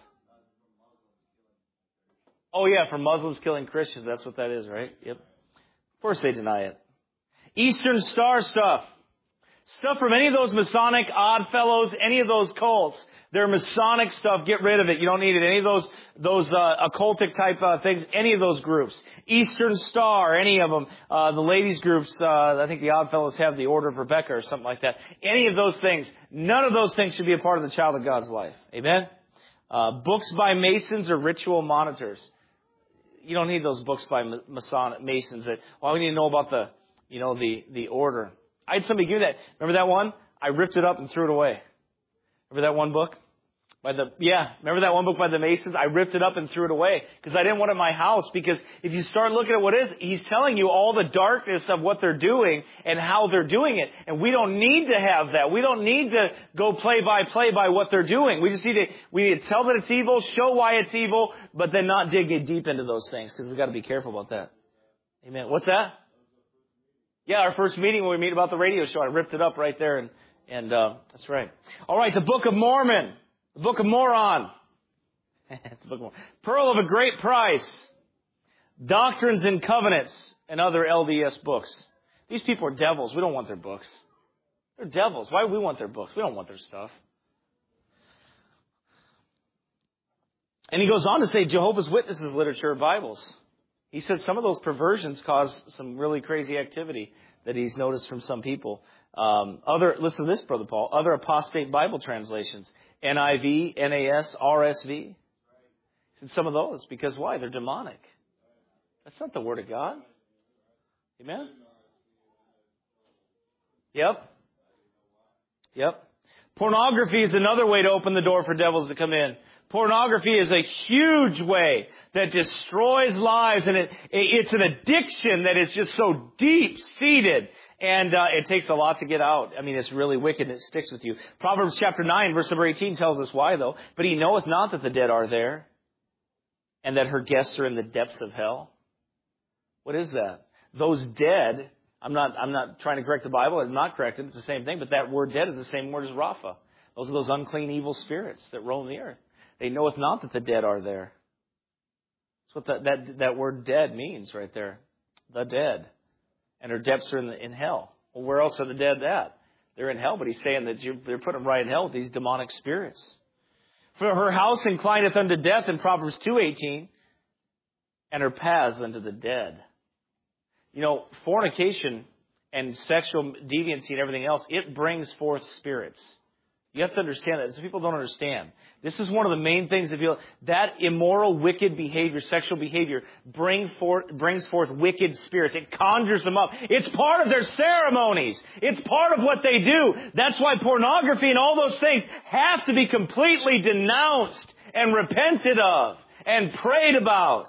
A: Oh yeah, for Muslims killing Christians. That's what that is, right? Yep. Of course they deny it. Eastern Star stuff. Stuff from any of those Masonic Odd Fellows, any of those cults. They're Masonic stuff. Get rid of it. You don't need it. Any of those, those, uh, occultic type, uh, things, any of those groups. Eastern Star, any of them. Uh, the ladies groups, uh, I think the Odd Fellows have the Order of Rebecca or something like that. Any of those things. None of those things should be a part of the child of God's life. Amen? Uh, books by Masons or ritual monitors. You don't need those books by Mason, Masons that, well, we need to know about the, you know, the, the order. I had somebody give me that. Remember that one? I ripped it up and threw it away. Remember that one book? By the, yeah, remember that one book by the Masons? I ripped it up and threw it away because I didn't want it in my house, because if you start looking at what it is, he's telling you all the darkness of what they're doing and how they're doing it. And we don't need to have that. We don't need to go play by play by what they're doing. We just need to, we need to tell that it's evil, show why it's evil, but then not dig it deep into those things, because we've got to be careful about that. Amen. What's that? Yeah, our first meeting when we meet about the radio show, I ripped it up right there, and, and, uh, that's right. All right, the Book of Mormon. The Book of Moron. It's the Book of Mormon. Pearl of a Great Price. Doctrines and Covenants, and other L D S books. These people are devils. We don't want their books. They're devils. Why do we want their books? We don't want their stuff. And he goes on to say Jehovah's Witnesses literature Bibles. He said some of those perversions cause some really crazy activity that he's noticed from some people. Um, other, listen to this, Brother Paul. Other apostate Bible translations. N I V, N A S, R S V. He said some of those. Because why? They're demonic. That's not the Word of God. Amen? Yep. Yep. Pornography is another way to open the door for devils to come in. Pornography is a huge way that destroys lives, and it, it's an addiction that is just so deep-seated, and uh, it takes a lot to get out. I mean, it's really wicked, and it sticks with you. Proverbs chapter nine, verse number eighteen tells us why, though. But he knoweth not that the dead are there, and that her guests are in the depths of hell. What is that? Those dead, I'm not, I'm not trying to correct the Bible. I'm not correcting. It's the same thing, but that word dead is the same word as Rapha. Those are those unclean, evil spirits that roam the earth. They knoweth not that the dead are there. That's what that, that, that word dead means right there. The dead. And her depths are in, the, in hell. Well, where else are the dead at? They're in hell, but he's saying that you're, they're putting them right in hell with these demonic spirits. For her house inclineth unto death in Proverbs two eighteen, and her paths unto the dead. You know, fornication and sexual deviancy and everything else, it brings forth spirits. You have to understand that. Some people don't understand. This is one of the main things that feel that immoral, wicked behavior, sexual behavior, bring forth, brings forth wicked spirits. It conjures them up. It's part of their ceremonies. It's part of what they do. That's why pornography and all those things have to be completely denounced and repented of and prayed about.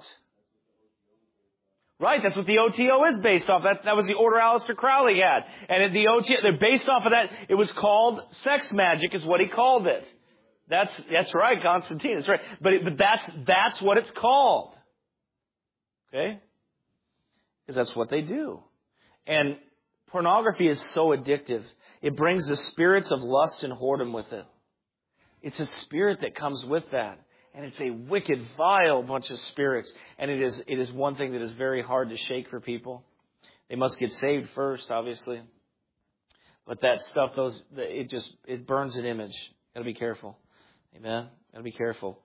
A: Right, that's what the O T O is based off. That, that was the order Aleister Crowley had. And at the O T O, they're based off of that. It was called sex magic is what he called it. That's, that's right, Constantine, that's right. But, it, but that's, that's what it's called. Okay? Because that's what they do. And pornography is so addictive. It brings the spirits of lust and whoredom with it. It's a spirit that comes with that. And it's a wicked, vile bunch of spirits. And it is it is one thing that is very hard to shake for people. They must get saved first, obviously. But that stuff, those it just it burns an image. Gotta be careful. Amen. Gotta be careful.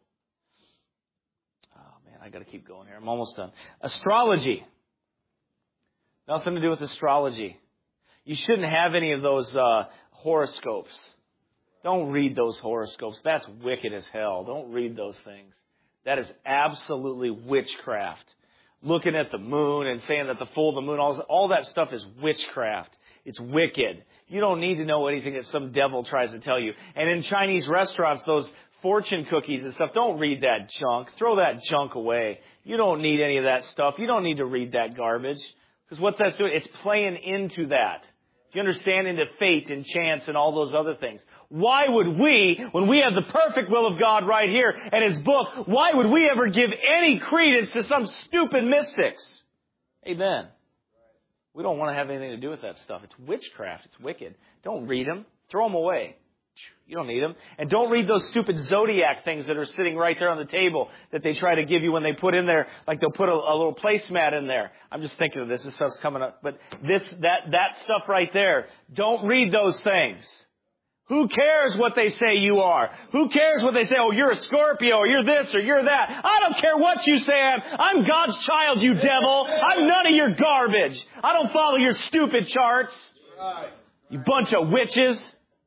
A: Oh man, I gotta keep going here. I'm almost done. Astrology. Nothing to do with astrology. You shouldn't have any of those uh, horoscopes. Don't read those horoscopes. That's wicked as hell. Don't read those things. That is absolutely witchcraft. Looking at the moon and saying that the full of the moon, all, all that stuff is witchcraft. It's wicked. You don't need to know anything that some devil tries to tell you. And in Chinese restaurants, those fortune cookies and stuff, don't read that junk. Throw that junk away. You don't need any of that stuff. You don't need to read that garbage. Because what that's doing, it's playing into that. Do you understand? Into fate and chance and all those other things. Why would we, when we have the perfect will of God right here and His book, why would we ever give any credence to some stupid mystics? Amen. We don't want to have anything to do with that stuff. It's witchcraft. It's wicked. Don't read them. Throw them away. You don't need them. And don't read those stupid zodiac things that are sitting right there on the table that they try to give you when they put in there, like they'll put a, a little placemat in there. I'm just thinking of this. This stuff's coming up. But this, that, that stuff right there, don't read those things. Who cares what they say you are? Who cares what they say? Oh, you're a Scorpio, or you're this, or you're that. I don't care what you say I am. I'm God's child, you devil. I'm none of your garbage. I don't follow your stupid charts. You bunch of witches.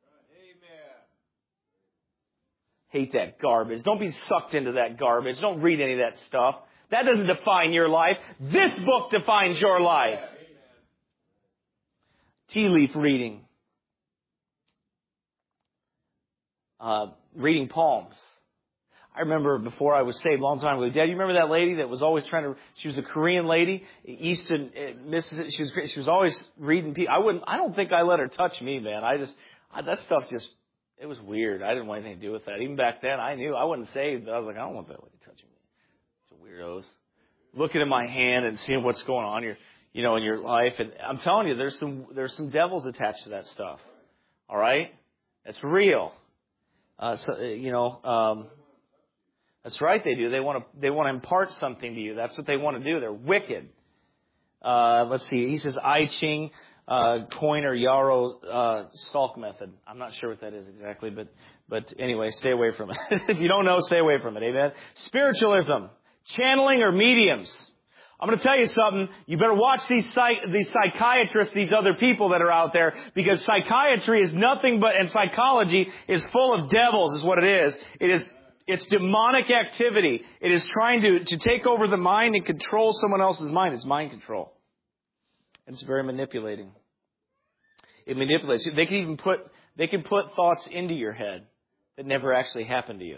A: Hate that garbage. Don't be sucked into that garbage. Don't read any of that stuff. That doesn't define your life. This book defines your life. Tea leaf reading. Uh, reading palms. I remember before I was saved a long time ago. Dad, you remember that lady that was always trying to, she was a Korean lady, Easton, Mississippi. She was, she was always reading people. I wouldn't, I don't think I let her touch me, man. I just, I, that stuff just, it was weird. I didn't want anything to do with that. Even back then, I knew I wasn't saved, but I was like, I don't want that lady touching me. It's weirdos. Looking at my hand and seeing what's going on here, you know, in your life. And I'm telling you, there's some, there's some devils attached to that stuff. All right? It's real. Uh, so, you know, um, that's right. They do. They want to, they want to impart something to you. That's what they want to do. They're wicked. Uh, let's see. He says, I Ching. Uh, coin or Yarrow uh, stalk method. I'm not sure what that is exactly, but but anyway, stay away from it. If you don't know, stay away from it. Amen. Spiritualism, channeling or mediums. I'm going to tell you something. You better watch these psych- these psychiatrists, these other people that are out there, because psychiatry is nothing but, and psychology is full of devils, is what it is. It is. It's demonic activity. It is trying to to take over the mind and control someone else's mind. It's mind control. It's very manipulating. It manipulates you. They can even put, they can put thoughts into your head that never actually happened to you.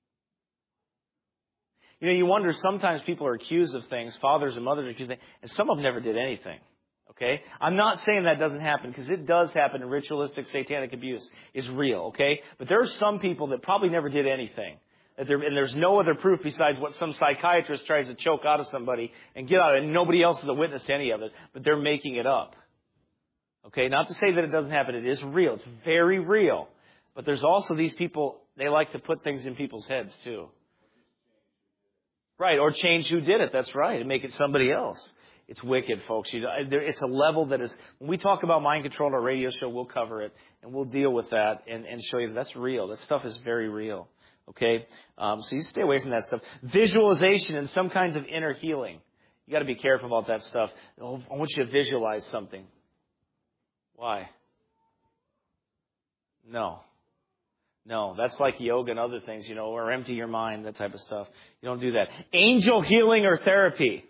A: You know, you wonder, sometimes people are accused of things, fathers and mothers are accused of things, and some of them never did anything. Okay? I'm not saying that doesn't happen, because it does happen in ritualistic satanic abuse. Is real, okay? But there are some people that probably never did anything. That there, and there's no other proof besides what some psychiatrist tries to choke out of somebody and get out of it, and nobody else is a witness to any of it, but they're making it up. Okay? Not to say that it doesn't happen. It is real. It's very real. But there's also these people, they like to put things in people's heads too. Right, or change who did it. That's right, and make it somebody else. It's wicked, folks. You know, it's a level that is, when we talk about mind control on our radio show, we'll cover it, and we'll deal with that and, and show you that that's real. That stuff is very real. Okay? Um, so you stay away from that stuff. Visualization and some kinds of inner healing. You got to be careful about that stuff. Oh, I want you to visualize something. Why? No. No, that's like yoga and other things, you know, or empty your mind, that type of stuff. You don't do that. Angel healing or therapy.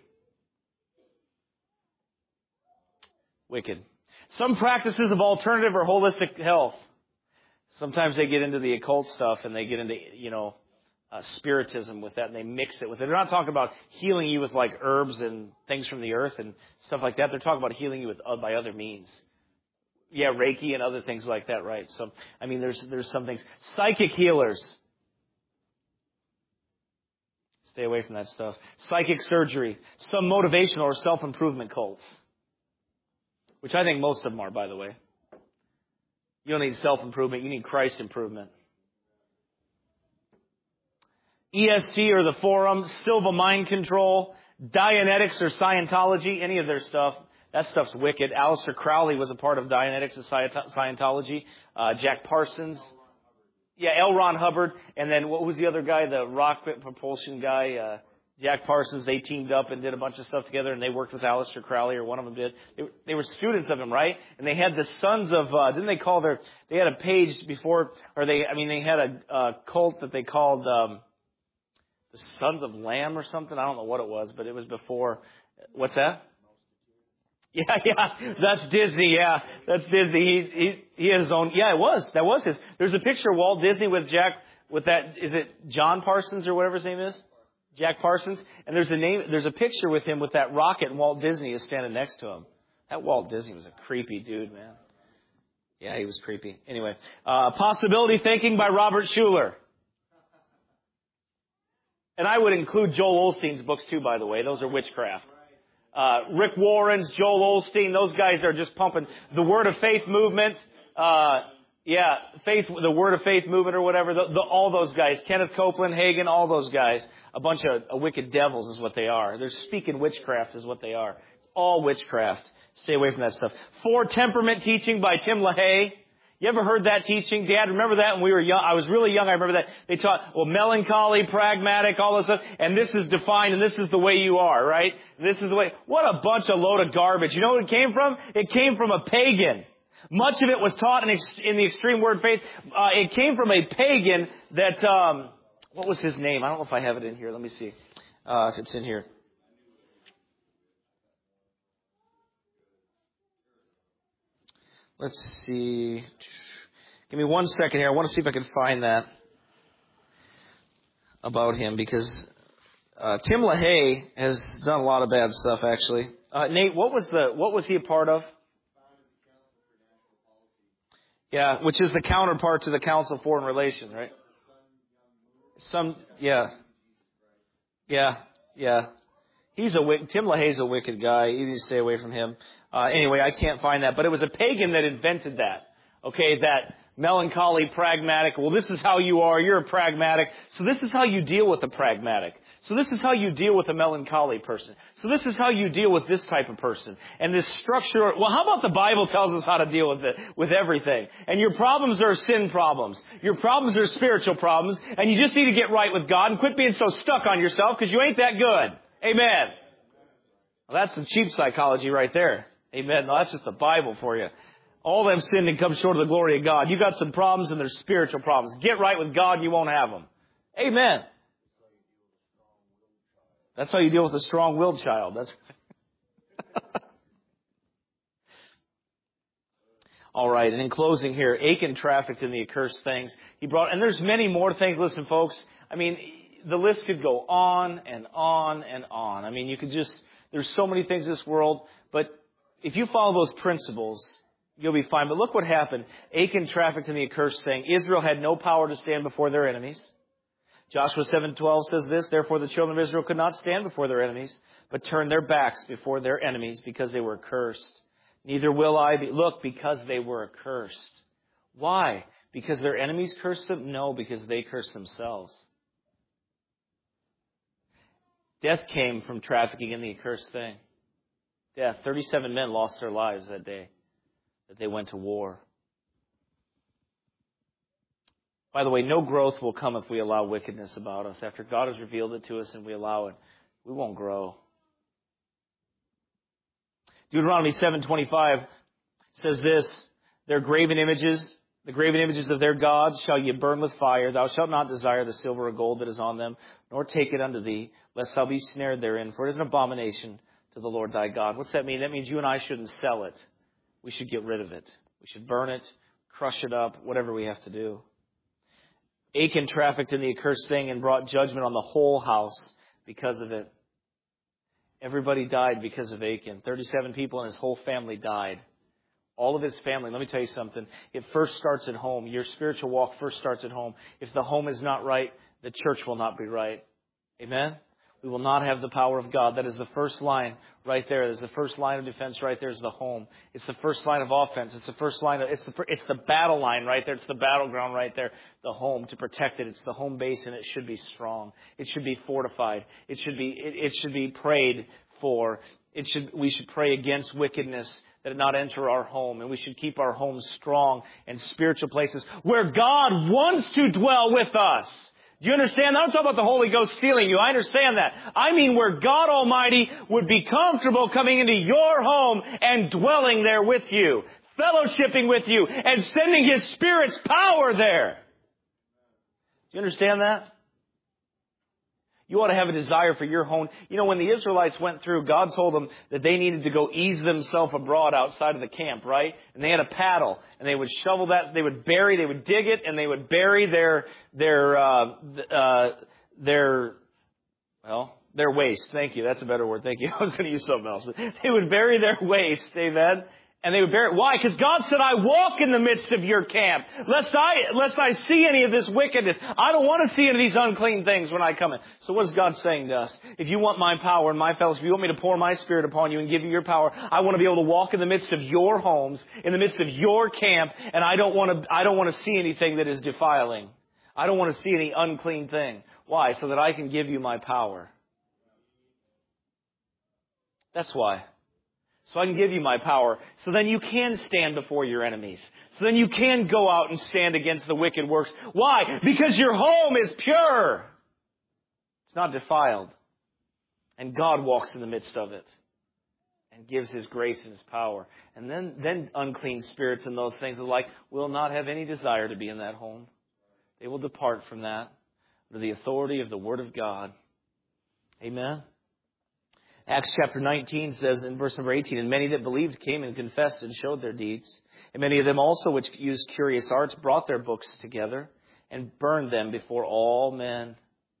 A: Wicked. Some practices of alternative or holistic health. Sometimes they get into the occult stuff and they get into, you know, uh, spiritism with that, and they mix it with it. They're not talking about healing you with like herbs and things from the earth and stuff like that. They're talking about healing you with uh, by other means. Yeah, Reiki and other things like that, right? So, I mean, there's there's some things. Psychic healers. Stay away from that stuff. Psychic surgery. Some motivational or self-improvement cults. Which I think most of them are, by the way. You don't need self-improvement. You need Christ improvement. E S T or the Forum. Silva mind control. Dianetics or Scientology. Any of their stuff. That stuff's wicked. Aleister Crowley was a part of Dianetics and Scientology. Uh, Jack Parsons. Yeah, L. Ron Hubbard. And then what was the other guy? The rocket propulsion guy. Uh, Jack Parsons. They teamed up and did a bunch of stuff together, and they worked with Aleister Crowley, or one of them did. They, they were students of him, right? And they had the Sons of, uh, didn't they call their, they had a page before, or they, I mean, they had a, a cult that they called um, the Sons of Lamb or something. I don't know what it was, but it was before. What's that? Yeah, yeah, that's Disney. Yeah, that's Disney. He he he had his own. Yeah, it was. That was his. There's a picture of Walt Disney with Jack, with that. Is it John Parsons or whatever his name is? Jack Parsons. And there's a name. There's a picture with him with that rocket, and Walt Disney is standing next to him. That Walt Disney was a creepy dude, man. Yeah, he was creepy. Anyway, uh, Possibility Thinking by Robert Schuller. And I would include Joel Osteen's books too, by the way. Those are witchcraft. Uh, Rick Warren's, Joel Osteen, those guys are just pumping. The Word of Faith movement, uh, yeah, faith, the Word of Faith movement or whatever, the, the, all those guys, Kenneth Copeland, Hagen, all those guys, a bunch of, of wicked devils is what they are. They're speaking witchcraft is what they are. It's all witchcraft. Stay away from that stuff. Four Temperament Teaching by Tim LaHaye. You ever heard that teaching? Dad, remember that when we were young? I was really young. I remember that. They taught, well, melancholy, pragmatic, all this stuff. And this is defined and this is the way you are, right? This is the way. What a bunch of load of garbage. You know what it came from? It came from a pagan. Much of it was taught in, ex- in the extreme word faith. Uh, it came from a pagan that, um, what was his name? I don't know if I have it in here. Let me see. Uh, if it's in here. Let's see. Give me one second here. I want to see if I can find that about him because uh, Tim LaHaye has done a lot of bad stuff. Actually, uh, Nate, what was the what was he a part of? Yeah, which is the counterpart to the Council of Foreign Relations, right? Some, yeah, yeah, yeah. He's a wicked, Tim LaHaye's a wicked guy. You need to stay away from him. Uh, anyway, I can't find that. But it was a pagan that invented that. Okay, that melancholy, pragmatic. Well, this is how you are. You're a pragmatic. So this is how you deal with a pragmatic. So this is how you deal with a melancholy person. So this is how you deal with this type of person. And this structure, well, how about the Bible tells us how to deal with it, with everything? And your problems are sin problems. Your problems are spiritual problems. And you just need to get right with God and quit being so stuck on yourself because you ain't that good. Amen. Well, that's some cheap psychology right there. Amen. No, that's just the Bible for you. All them sinned and come short of the glory of God. You got some problems and they're spiritual problems. Get right with God and you won't have them. Amen. That's how you deal with a strong-willed child. That's all right. And in closing here, Achan trafficked in the accursed things. He brought, and there's many more things. Listen, folks. I mean, the list could go on and on and on. I mean, you could just, there's so many things in this world, but if you follow those principles, you'll be fine. But look what happened. Achan trafficked in the accursed thing. Israel had no power to stand before their enemies. Joshua seven twelve says this, therefore the children of Israel could not stand before their enemies, but turned their backs before their enemies because they were accursed. Neither will I be, look, because they were accursed. Why? Because their enemies cursed them? No, because they cursed themselves. Death came from trafficking in the accursed thing. Death. thirty-seven men lost their lives that day that they went to war. By the way, no growth will come if we allow wickedness about us. After God has revealed it to us and we allow it, we won't grow. Deuteronomy seven twenty-five says this, their graven images, the graven images of their gods shall ye burn with fire. Thou shalt not desire the silver or gold that is on them, nor take it unto thee, lest thou be snared therein, for it is an abomination to the Lord thy God. What's that mean? That means you and I shouldn't sell it. We should get rid of it. We should burn it, crush it up, whatever we have to do. Achan trafficked in the accursed thing and brought judgment on the whole house because of it. Everybody died because of Achan. thirty-seven people and his whole family died. All of his family. Let me tell you something. It first starts at home. Your spiritual walk first starts at home. If the home is not right, the church will not be right. Amen? We will not have the power of God. That is the first line right there. There's the first line of defense right there is the home. It's the first line of offense. It's the first line of, it's the, it's the battle line right there. It's the battleground right there. The home to protect it. It's the home base and it should be strong. It should be fortified. It should be, it, it should be prayed for. It should, we should pray against wickedness that it not enter our home. And we should keep our homes strong and spiritual places where God wants to dwell with us. Do you understand? I don't talk about the Holy Ghost stealing you. I understand that. I mean where God Almighty would be comfortable coming into your home and dwelling there with you, fellowshipping with you, and sending His Spirit's power there. Do you understand that? You ought to have a desire for your home. You know, when the Israelites went through, God told them that they needed to go ease themselves abroad outside of the camp, right? And they had a paddle, and they would shovel that, they would bury, they would dig it, and they would bury their, their, uh, uh, their, well, their waste. Thank you. That's a better word. Thank you. I was going to use something else. But they would bury their waste, amen? And they would bear it. Why? Because God said, I walk in the midst of your camp. Lest I, lest I see any of this wickedness. I don't want to see any of these unclean things when I come in. So what is God saying to us? If you want my power and my fellowship, if you want me to pour my Spirit upon you and give you your power, I want to be able to walk in the midst of your homes, in the midst of your camp, and I don't want to, I don't want to see anything that is defiling. I don't want to see any unclean thing. Why? So that I can give you my power. That's why. So I can give you my power. So then you can stand before your enemies. So then you can go out and stand against the wicked works. Why? Because your home is pure. It's not defiled. And God walks in the midst of it. And gives His grace and His power. And then, then unclean spirits and those things alike will not have any desire to be in that home. They will depart from that under the authority of the Word of God. Amen. Acts chapter nineteen says in verse number eighteen, and many that believed came and confessed and showed their deeds. And many of them also which used curious arts brought their books together and burned them before all men.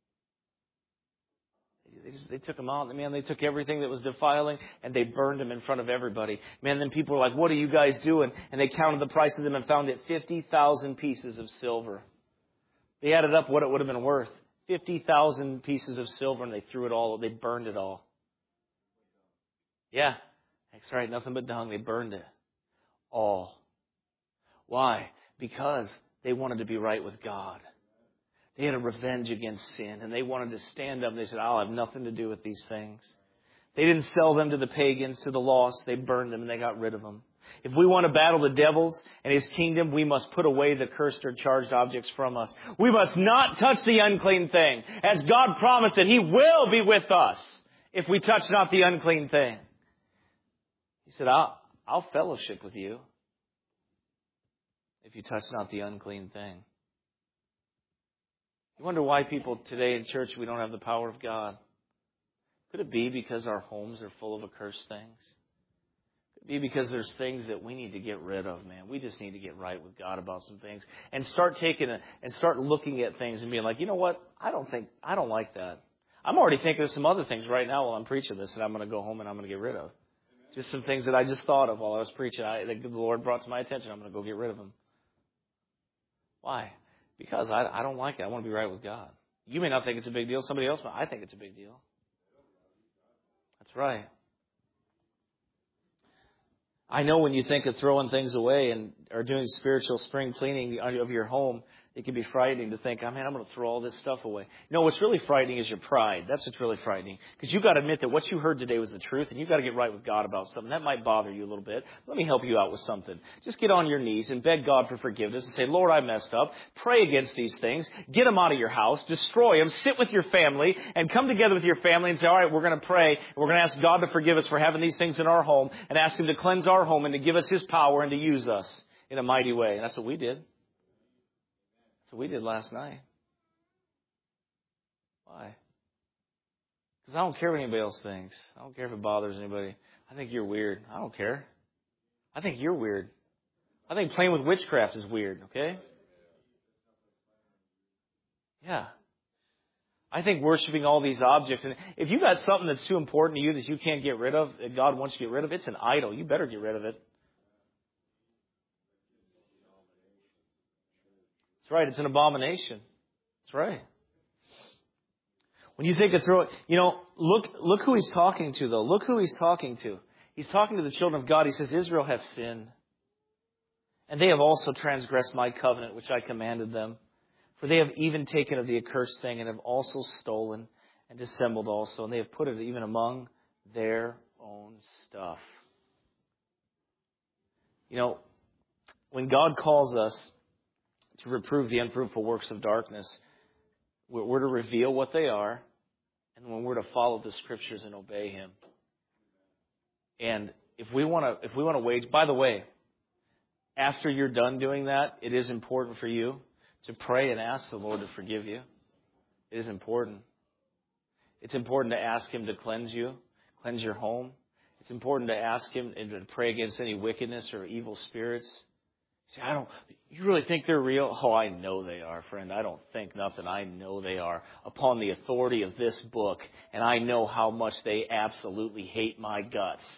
A: They, just, they took them out. Man, they took everything that was defiling and they burned them in front of everybody. Man, then people were like, what are you guys doing? And they counted the price of them and found it fifty thousand pieces of silver. They added up what it would have been worth. fifty thousand pieces of silver, and they threw it all. They burned it all. Yeah, that's right. Nothing but dung. They burned it all. Why? Because they wanted to be right with God. They had a revenge against sin, and they wanted to stand up. And they said, I'll have nothing to do with these things. They didn't sell them to the pagans, to the lost. They burned them, and they got rid of them. If we want to battle the devils and his kingdom, we must put away the cursed or charged objects from us. We must not touch the unclean thing, as God promised that He will be with us if we touch not the unclean thing. He said, I'll, I'll fellowship with you if you touch not the unclean thing. You wonder why people today in church, we don't have the power of God. Could it be because our homes are full of accursed things? Could it be because there's things that we need to get rid of, man? We just need to get right with God about some things and start taking a, and start looking at things and being like, you know what? I don't think, I don't like that. I'm already thinking of some other things right now while I'm preaching this that I'm going to go home and I'm going to get rid of. Just some things that I just thought of while I was preaching. I, that the Lord brought to my attention. I'm going to go get rid of them. Why? Because I, I don't like it. I want to be right with God. You may not think it's a big deal. Somebody else might. I think it's a big deal. That's right. I know when you think of throwing things away and or doing spiritual spring cleaning of your home, it can be frightening to think, oh man, I'm going to throw all this stuff away. No, what's really frightening is your pride. That's what's really frightening. Because you've got to admit that what you heard today was the truth, and you've got to get right with God about something. That might bother you a little bit. Let me help you out with something. Just get on your knees and beg God for forgiveness and say, Lord, I messed up. Pray against these things. Get them out of your house. Destroy them. Sit with your family and come together with your family and say, all right, we're going to pray. We're going to ask God to forgive us for having these things in our home and ask Him to cleanse our home and to give us His power and to use us in a mighty way. And that's what we did. So we did last night. Why? Because I don't care what anybody else thinks. I don't care if it bothers anybody. I think you're weird. I don't care. I think you're weird. I think playing with witchcraft is weird, okay? Yeah. I think worshiping all these objects, and if you got something that's too important to you that you can't get rid of, that God wants you to get rid of, it's an idol. You better get rid of it. That's right. It's an abomination. That's right. When you think of throw it, you know, look, look who He's talking to, though. Look who He's talking to. He's talking to the children of God. He says, Israel has sinned. And they have also transgressed my covenant, which I commanded them. For they have even taken of the accursed thing and have also stolen and dissembled also. And they have put it even among their own stuff. You know, when God calls us to reprove the unfruitful works of darkness, we're to reveal what they are, and when we're to follow the Scriptures and obey Him. And if we want to, if we want to wage, by the way, after you're done doing that, it is important for you to pray and ask the Lord to forgive you. It is important. It's important to ask Him to cleanse you, cleanse your home. It's important to ask Him and to pray against any wickedness or evil spirits. See, I don't, you really think they're real? Oh, I know they are, friend. I don't think nothing. I know they are upon the authority of this book. And I know how much they absolutely hate my guts.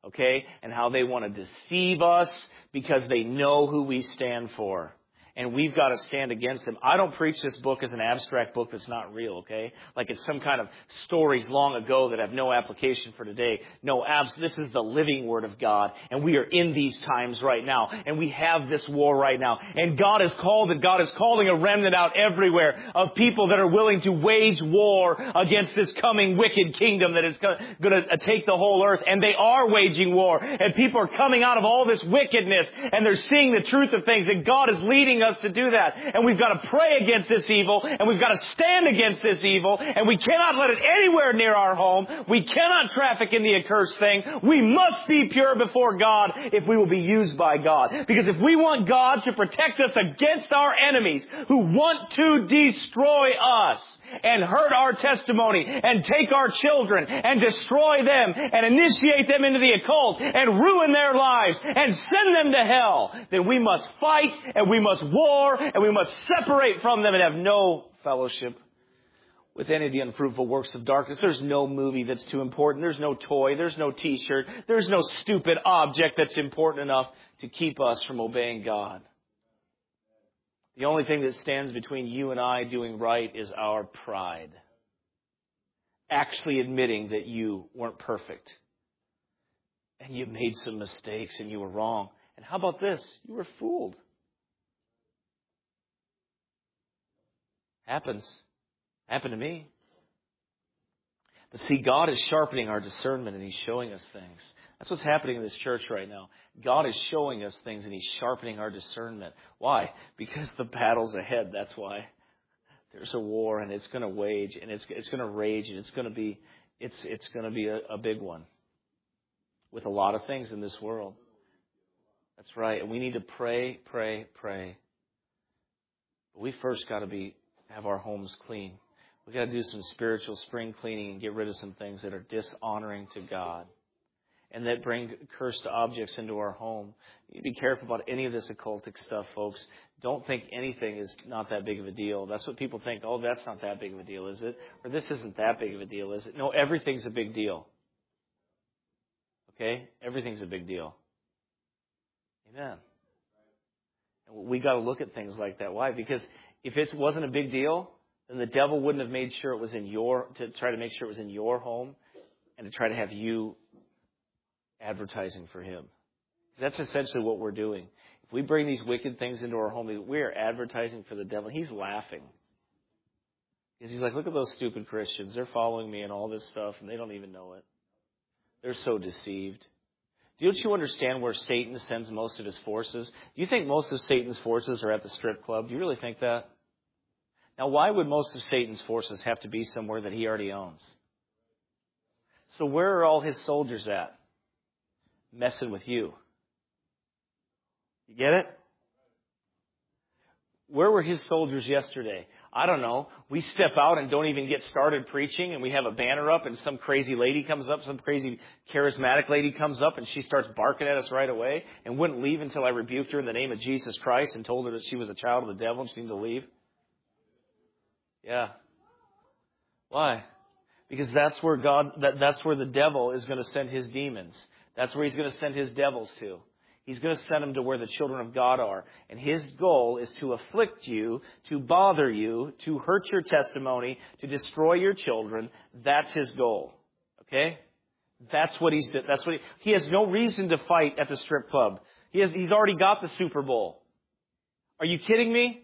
A: okay? And how they want to deceive us because they know who we stand for. And we've got to stand against them. I don't preach this book as an abstract book that's not real, okay? Like it's some kind of stories long ago that have no application for today. No, abs- this is the living Word of God. And we are in these times right now. And we have this war right now. And God has called and God is calling a remnant out everywhere of people that are willing to wage war against this coming wicked kingdom that is going to take the whole earth. And they are waging war. And people are coming out of all this wickedness. And they're seeing the truth of things. And God is leading us to do that. And we've got to pray against this evil, and we've got to stand against this evil, and we cannot let it anywhere near our home. We cannot traffic in the accursed thing. We must be pure before God if we will be used by God. Because if we want God to protect us against our enemies who want to destroy us and hurt our testimony and take our children and destroy them and initiate them into the occult and ruin their lives and send them to hell, then we must fight and we must war and we must separate from them and have no fellowship with any of the unfruitful works of darkness. There's no movie that's too important. There's no toy. There's no t-shirt. There's no stupid object that's important enough to keep us from obeying God. The only thing that stands between you and I doing right is our pride. Actually admitting that you weren't perfect. And you made some mistakes and you were wrong. And how about this? You were fooled. Happens. Happened to me. But see, God is sharpening our discernment and He's showing us things. That's what's happening in this church right now. God is showing us things and He's sharpening our discernment. Why? Because the battle's ahead. That's why. There's a war and it's going to wage and it's it's going to rage and it's going to be it's it's going to be a, a big one with a lot of things in this world. That's right. And we need to pray, pray, pray. But we first got to be have our homes clean. We got to do some spiritual spring cleaning and get rid of some things that are dishonoring to God. And that bring cursed objects into our home. You be careful about any of this occultic stuff, folks. Don't think anything is not that big of a deal. That's what people think. Oh, that's not that big of a deal, is it? Or this isn't that big of a deal, is it? No, everything's a big deal. Okay? Everything's a big deal. Amen. And we got to look at things like that. Why? Because if it wasn't a big deal, then the devil wouldn't have made sure it was in your, to try to make sure it was in your home and to try to have you advertising for him. That's essentially what we're doing. If we bring these wicked things into our home, we are advertising for the devil. He's laughing. Because he's like, look at those stupid Christians. They're following me and all this stuff, and they don't even know it. They're so deceived. Don't you understand where Satan sends most of his forces? Do you think most of Satan's forces are at the strip club? Do you really think that? Now, why would most of Satan's forces have to be somewhere that he already owns? So where are all his soldiers at? Messing with you. You get it? Where were his soldiers yesterday? I don't know. We step out and don't even get started preaching, and we have a banner up, and some crazy lady comes up, some crazy charismatic lady comes up, and she starts barking at us right away and wouldn't leave until I rebuked her in the name of Jesus Christ and told her that she was a child of the devil and she needed to leave. Yeah. Why? Because that's where God, that, that's where the devil is going to send his demons. That's where he's going to send his devils to. He's going to send them to where the children of God are. And his goal is to afflict you, to bother you, to hurt your testimony, to destroy your children. That's his goal. Okay? That's what he's, that's what he, he has no reason to fight at the strip club. He has, he's already got the Super Bowl. Are you kidding me?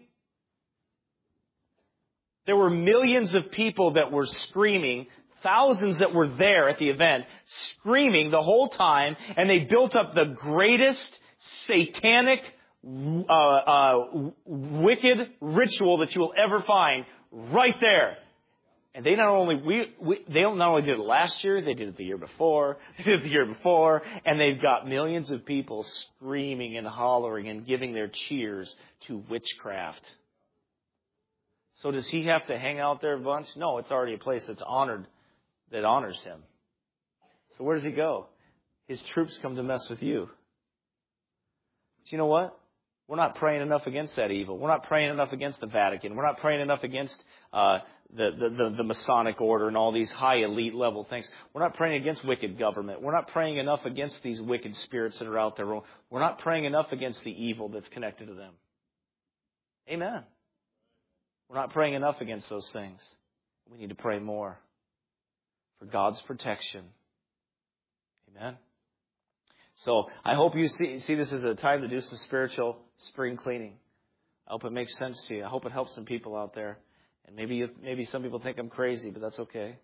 A: There were millions of people that were screaming, thousands that were there at the event, screaming the whole time, and they built up the greatest satanic, uh, uh, wicked ritual that you will ever find right there. And they not only we, we they not only did it last year, they did it the year before, they did it the year before, and they've got millions of people screaming and hollering and giving their cheers to witchcraft. So does he have to hang out there a bunch? No, it's already a place that's honored, that honors him. So where does he go? His troops come to mess with you. But you know what? We're not praying enough against that evil. We're not praying enough against the Vatican. We're not praying enough against uh, the, the, the, the Masonic order and all these high elite level things. We're not praying against wicked government. We're not praying enough against these wicked spirits that are out there. We're not praying enough against the evil that's connected to them. Amen. We're not praying enough against those things. We need to pray more for God's protection. Amen. So I hope you see, see this as a time to do some spiritual spring cleaning. I hope it makes sense to you. I hope it helps some people out there. And maybe you, maybe some people think I'm crazy, but that's okay.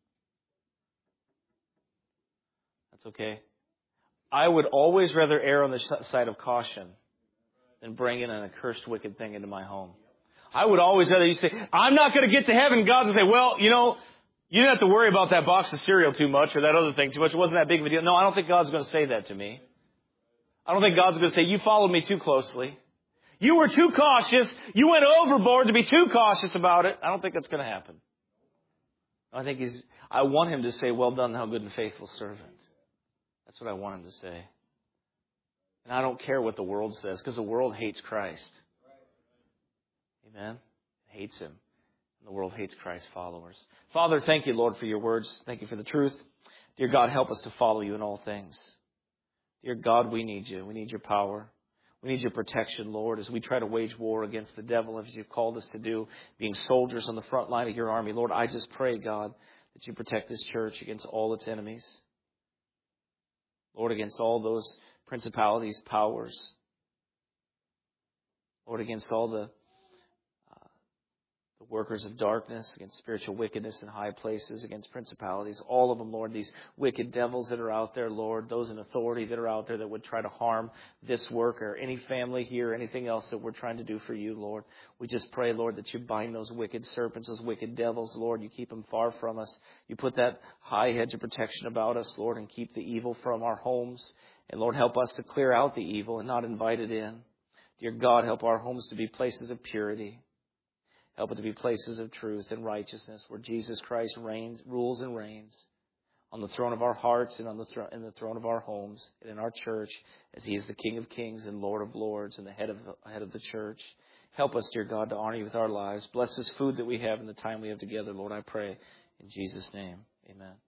A: That's okay. I would always rather err on the side of caution than bring in an accursed wicked thing into my home. I would always rather you say, I'm not going to get to heaven. God's going to say, well, you know, you didn't have to worry about that box of cereal too much or that other thing too much. It wasn't that big of a deal. No, I don't think God's going to say that to me. I don't think God's going to say, you followed me too closely. You were too cautious. You went overboard to be too cautious about it. I don't think that's going to happen. I think he's, I want him to say, well done, thou good and faithful servant. That's what I want him to say. And I don't care what the world says, because the world hates Christ. Amen? It hates him. And the world hates Christ's followers. Father, thank you, Lord, for your words. Thank you for the truth. Dear God, help us to follow you in all things. Dear God, we need you. We need your power. We need your protection, Lord, as we try to wage war against the devil, as you've called us to do, being soldiers on the front line of your army. Lord, I just pray, God, that you protect this church against all its enemies. Lord, against all those principalities, powers. Lord, against all the, uh, the workers of darkness, against spiritual wickedness in high places, against principalities. All of them, Lord, these wicked devils that are out there, Lord, those in authority that are out there that would try to harm this work or any family here, anything else that we're trying to do for you, Lord. We just pray, Lord, that you bind those wicked serpents, those wicked devils, Lord. You keep them far from us. You put that high hedge of protection about us, Lord, and keep the evil from our homes. And Lord, help us to clear out the evil and not invite it in. Dear God, help our homes to be places of purity. Help it to be places of truth and righteousness where Jesus Christ reigns, rules and reigns on the throne of our hearts and on the throne, in the throne of our homes and in our church, as he is the King of Kings and Lord of Lords and the head of the head of the church. Help us, dear God, to honor you with our lives. Bless this food that we have and the time we have together, Lord, I pray. In Jesus' name, amen.